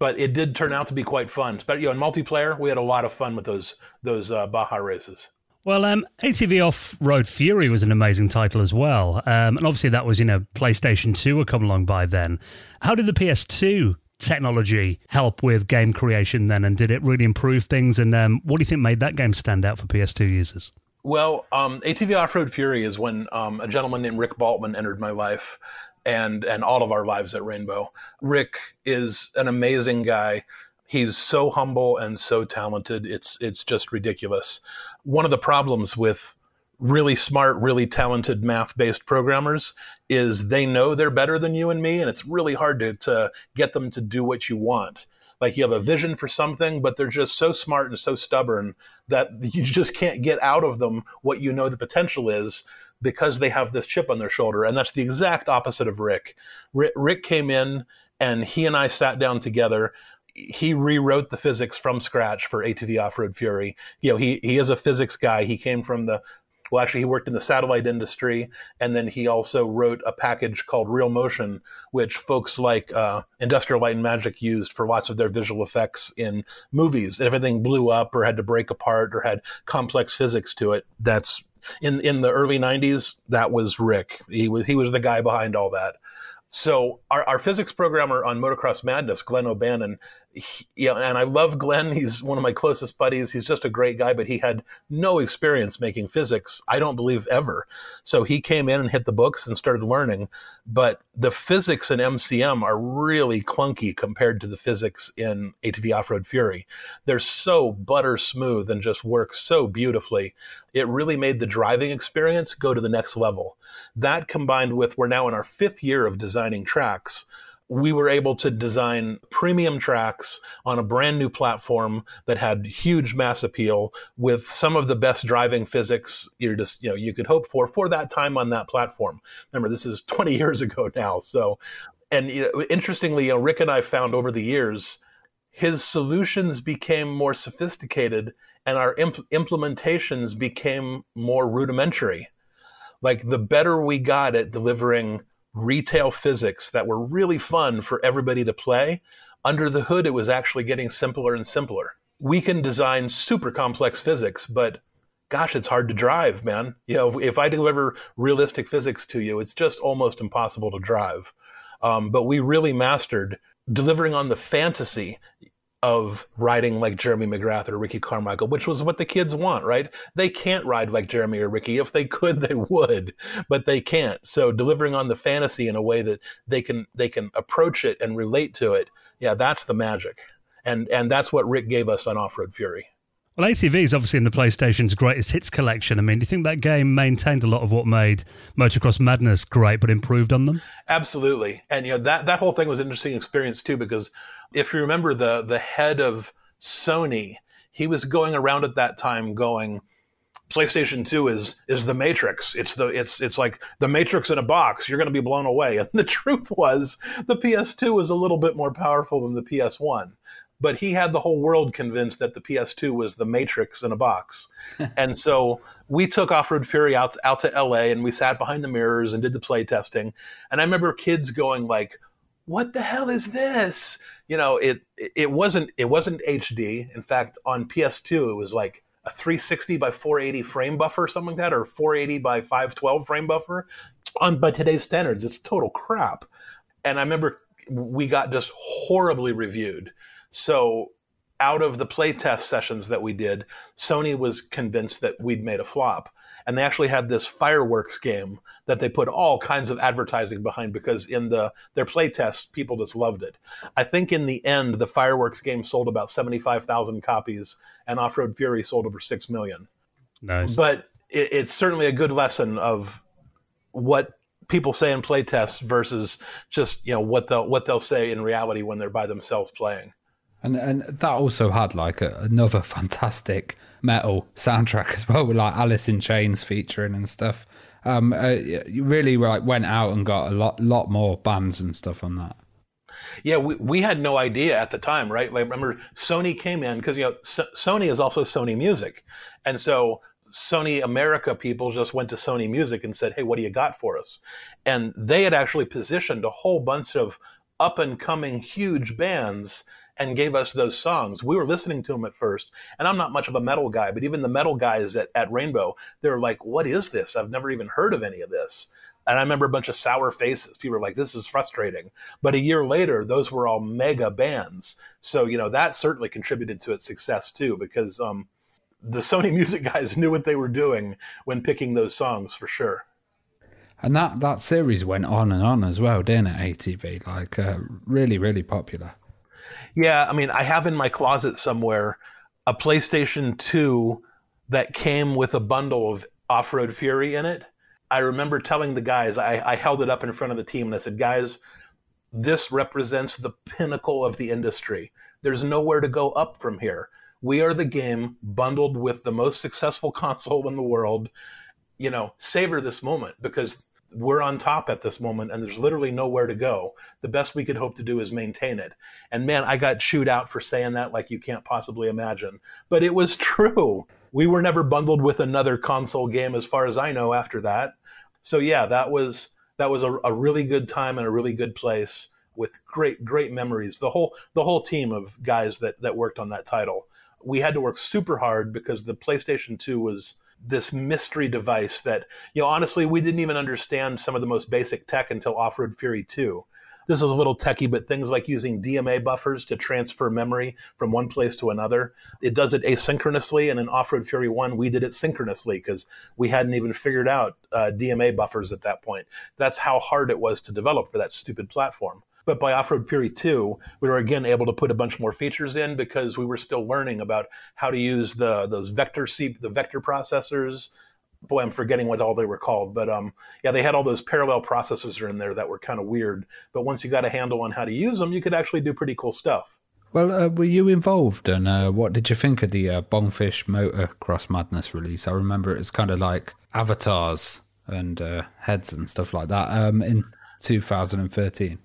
but it did turn out to be quite fun. But you know, in multiplayer, we had a lot of fun with those those uh, Baja races. Well, um, A T V Off-Road Fury was an amazing title as well. Um, and obviously that was, you know, PlayStation two had come along by then. How did the P S two technology help with game creation then? And did it really improve things? And um, what do you think made that game stand out for P S two users? Well, um, A T V Off-Road Fury is when um, a gentleman named Rick Baltman entered my life and, and all of our lives at Rainbow. Rick is an amazing guy. He's so humble and so talented. It's it's just ridiculous. One of the problems with really smart, really talented math-based programmers is they know they're better than you and me, and it's really hard to, to get them to do what you want. Like you have a vision for something, but they're just so smart and so stubborn that you just can't get out of them what you know the potential is because they have this chip on their shoulder. And that's the exact opposite of Rick. Rick, Rick came in and he and I sat down together. He rewrote the physics from scratch for A T V Off-Road Fury. You know, he he is a physics guy. He came from the, well, actually, he worked in the satellite industry, and then he also wrote a package called Real Motion, which folks like uh, Industrial Light and Magic used for lots of their visual effects in movies. If everything blew up or had to break apart or had complex physics to it, that's in in the early nineties. That was Rick. He was he was the guy behind all that. So our, our physics programmer on Motocross Madness, Glenn O'Bannon, he, yeah, and I love Glenn. He's one of my closest buddies. He's just a great guy, but he had no experience making physics, I don't believe, ever. So he came in and hit the books and started learning. But the physics in M C M are really clunky compared to the physics in A T V Off-Road Fury. They're so butter smooth and just work so beautifully. It really made the driving experience go to the next level. That combined with, we're now in our fifth year of designing tracks, we were able to design premium tracks on a brand new platform that had huge mass appeal with some of the best driving physics you're just, you know, you could hope for for that time on that platform. Remember, this is twenty years ago now. So, and you know, interestingly, you know, Rick and I found over the years, his solutions became more sophisticated and our imp- implementations became more rudimentary. Like the better we got at delivering retail physics that were really fun for everybody to play, under the hood, it was actually getting simpler and simpler. We can design super complex physics, but gosh, it's hard to drive, man. You know, if, if I deliver realistic physics to you, it's just almost impossible to drive. Um, but we really mastered delivering on the fantasy of riding like Jeremy McGrath or Ricky Carmichael, which was what the kids want, right? They can't ride like Jeremy or Ricky. If they could, they would, but they can't. So delivering on the fantasy in a way that they can they can approach it and relate to it, yeah, that's the magic. And and that's what Rick gave us on Off-Road Fury. Well, A T V is obviously in the PlayStation's greatest hits collection. I mean, do you think that game maintained a lot of what made Motocross Madness great, but improved on them? Absolutely. And you know that that whole thing was an interesting experience too, because if you remember the the head of Sony, he was going around at that time going, PlayStation two is is the Matrix. It's the it's it's like the Matrix in a box. You're going to be blown away. And the truth was, the P S two was a little bit more powerful than the P S one. But he had the whole world convinced that the P S two was the Matrix in a box. And so we took Off-Road Fury out, out to L A and we sat behind the mirrors and did the play testing. And I remember kids going like, what the hell is this? You know, it it wasn't it wasn't H D. In fact, on P S two, it was like a three sixty by four eighty frame buffer, something like that, or four eighty by five twelve frame buffer. On by today's standards, it's total crap. And I remember we got just horribly reviewed. So out of the playtest sessions that we did, Sony was convinced that we'd made a flop. And they actually had this fireworks game that they put all kinds of advertising behind because in the their playtest, people just loved it. I think in the end, the fireworks game sold about seventy-five thousand copies and Off-Road Fury sold over six million. Nice. But it, it's certainly a good lesson of what people say in playtests versus just, you know, what they'll, what they'll say in reality when they're by themselves playing. And and that also had like a, another fantastic metal soundtrack as well, with like Alice in Chains featuring and stuff. Um, uh, you really like went out and got a lot lot more bands and stuff on that. Yeah, we, we had no idea at the time, right? Like, remember, Sony came in because, you know, S- Sony is also Sony Music. And so Sony America people just went to Sony Music and said, hey, what do you got for us? And they had actually positioned a whole bunch of up and coming huge bands and gave us those songs. We were listening to them at first, and I'm not much of a metal guy, but even the metal guys at, at Rainbow, they were like, what is this? I've never even heard of any of this. And I remember a bunch of sour faces. People were like, this is frustrating. But a year later, those were all mega bands. So, you know, that certainly contributed to its success too, because um, the Sony Music guys knew what they were doing when picking those songs for sure. And that, that series went on and on as well, didn't it, A T V? Like, uh, really, really popular. Yeah, I mean, I have in my closet somewhere a PlayStation two that came with a bundle of Off-Road Fury in it. I remember telling the guys, I, I held it up in front of the team and I said, guys, this represents the pinnacle of the industry. There's nowhere to go up from here. We are the game bundled with the most successful console in the world. You know, savor this moment because we're on top at this moment and there's literally nowhere to go. The best we could hope to do is maintain it. And man, I got chewed out for saying that like you can't possibly imagine. But it was true. We were never bundled with another console game as far as I know after that. So yeah, that was that was a, a really good time and a really good place with great, great memories. The whole the whole team of guys that, that worked on that title. We had to work super hard because the PlayStation two was this mystery device that, you know, honestly, we didn't even understand some of the most basic tech until Off-Road Fury two. This is a little techie, but things like using D M A buffers to transfer memory from one place to another. It does it asynchronously, and in Off-Road Fury one, we did it synchronously because we hadn't even figured out uh, D M A buffers at that point. That's how hard it was to develop for that stupid platform. But by Off-Road Fury two, we were again able to put a bunch more features in because we were still learning about how to use the those vector C, the vector processors. Boy, I'm forgetting what all they were called. But um, yeah, they had all those parallel processors in there that were kind of weird. But once you got a handle on how to use them, you could actually do pretty cool stuff. Well, uh, were you involved? And uh, what did you think of the uh, Bongfish Motocross Madness release? I remember it was kind of like avatars and uh, heads and stuff like that um, in two thousand thirteen.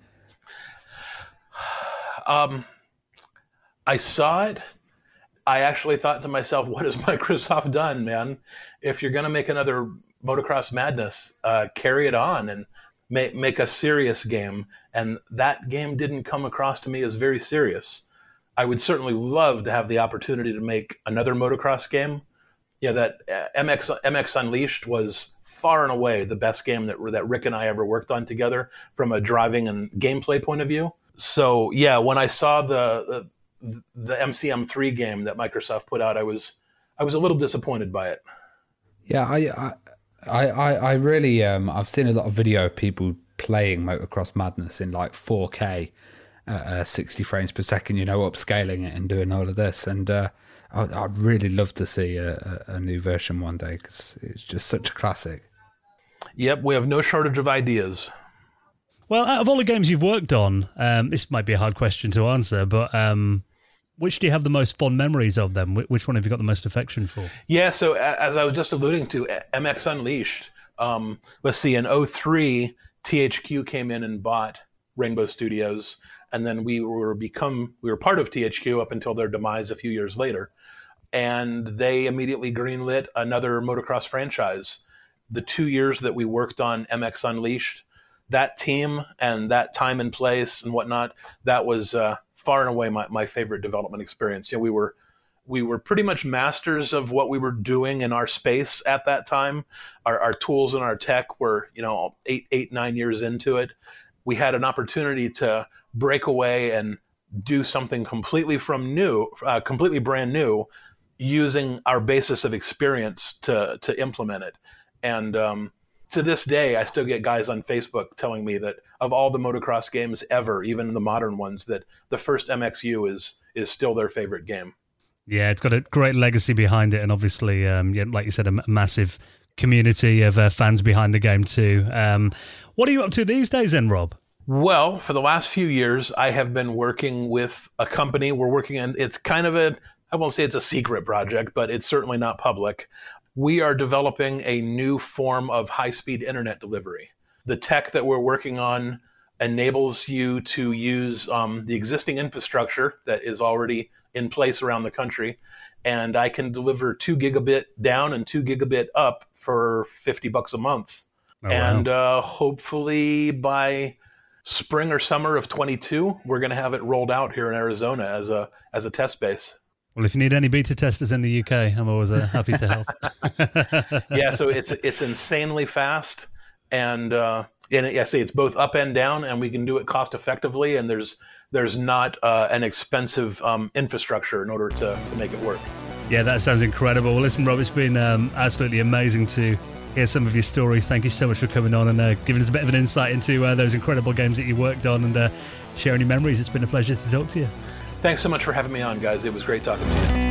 Um, I saw it. I actually thought to myself, what has Microsoft done, man? If you're going to make another Motocross Madness, uh, carry it on and make, make a serious game. And that game didn't come across to me as very serious. I would certainly love to have the opportunity to make another motocross game. Yeah, that uh, M X M X Unleashed was far and away the best game that, that Rick and I ever worked on together from a driving and gameplay point of view. So yeah, when I saw the, the the M C M three game that Microsoft put out, I was I was a little disappointed by it. Yeah, I I I, I really um I've seen a lot of video of people playing Motocross Madness in like four K, at, uh, sixty frames per second. You know, upscaling it and doing all of this, and uh, I, I'd really love to see a, a, a new version one day because it's just such a classic. Yep, we have no shortage of ideas. Well, out of all the games you've worked on, um, this might be a hard question to answer, but um, which do you have the most fond memories of them? Which one have you got the most affection for? Yeah, so as I was just alluding to, M X Unleashed, um, let's see, in oh three, T H Q came in and bought Rainbow Studios, and then we were become we were part of T H Q up until their demise a few years later, and they immediately greenlit another motocross franchise. The two years that we worked on M X Unleashed, that team and that time and place and whatnot, that was uh, far and away my, my favorite development experience. You know, we were we were pretty much masters of what we were doing in our space at that time. Our, our tools and our tech were, you know, eight, eight, nine years into it. We had an opportunity to break away and do something completely from new, uh, completely brand new, using our basis of experience to to implement it. And um, to this day, I still get guys on Facebook telling me that of all the motocross games ever, even the modern ones, that the first M X U is is still their favorite game. Yeah, it's got a great legacy behind it, and obviously, um, yeah, like you said, a m- massive community of uh, fans behind the game too. Um, what are you up to these days then, Rob? Well, for the last few years, I have been working with a company. We're working on, it's kind of a, I won't say it's a secret project, but it's certainly not public. We are developing a new form of high-speed internet delivery. The tech that we're working on enables you to use um, the existing infrastructure that is already in place around the country, and I can deliver two gigabit down and two gigabit up for fifty bucks a month. Oh, and wow. uh, hopefully by spring or summer of twenty-two, we're going to have it rolled out here in Arizona as a as a test base. Well, if you need any beta testers in the U K, I'm always uh, happy to help. Yeah, so it's it's insanely fast, and uh, and I say it's both up and down, and we can do it cost effectively, and there's there's not uh, an expensive um, infrastructure in order to to make it work. Yeah, that sounds incredible. Well, listen, Rob, it's been um, absolutely amazing to hear some of your stories. Thank you so much for coming on and uh, giving us a bit of an insight into uh, those incredible games that you worked on and uh, sharing your memories. It's been a pleasure to talk to you. Thanks so much for having me on, guys. It was great talking to you.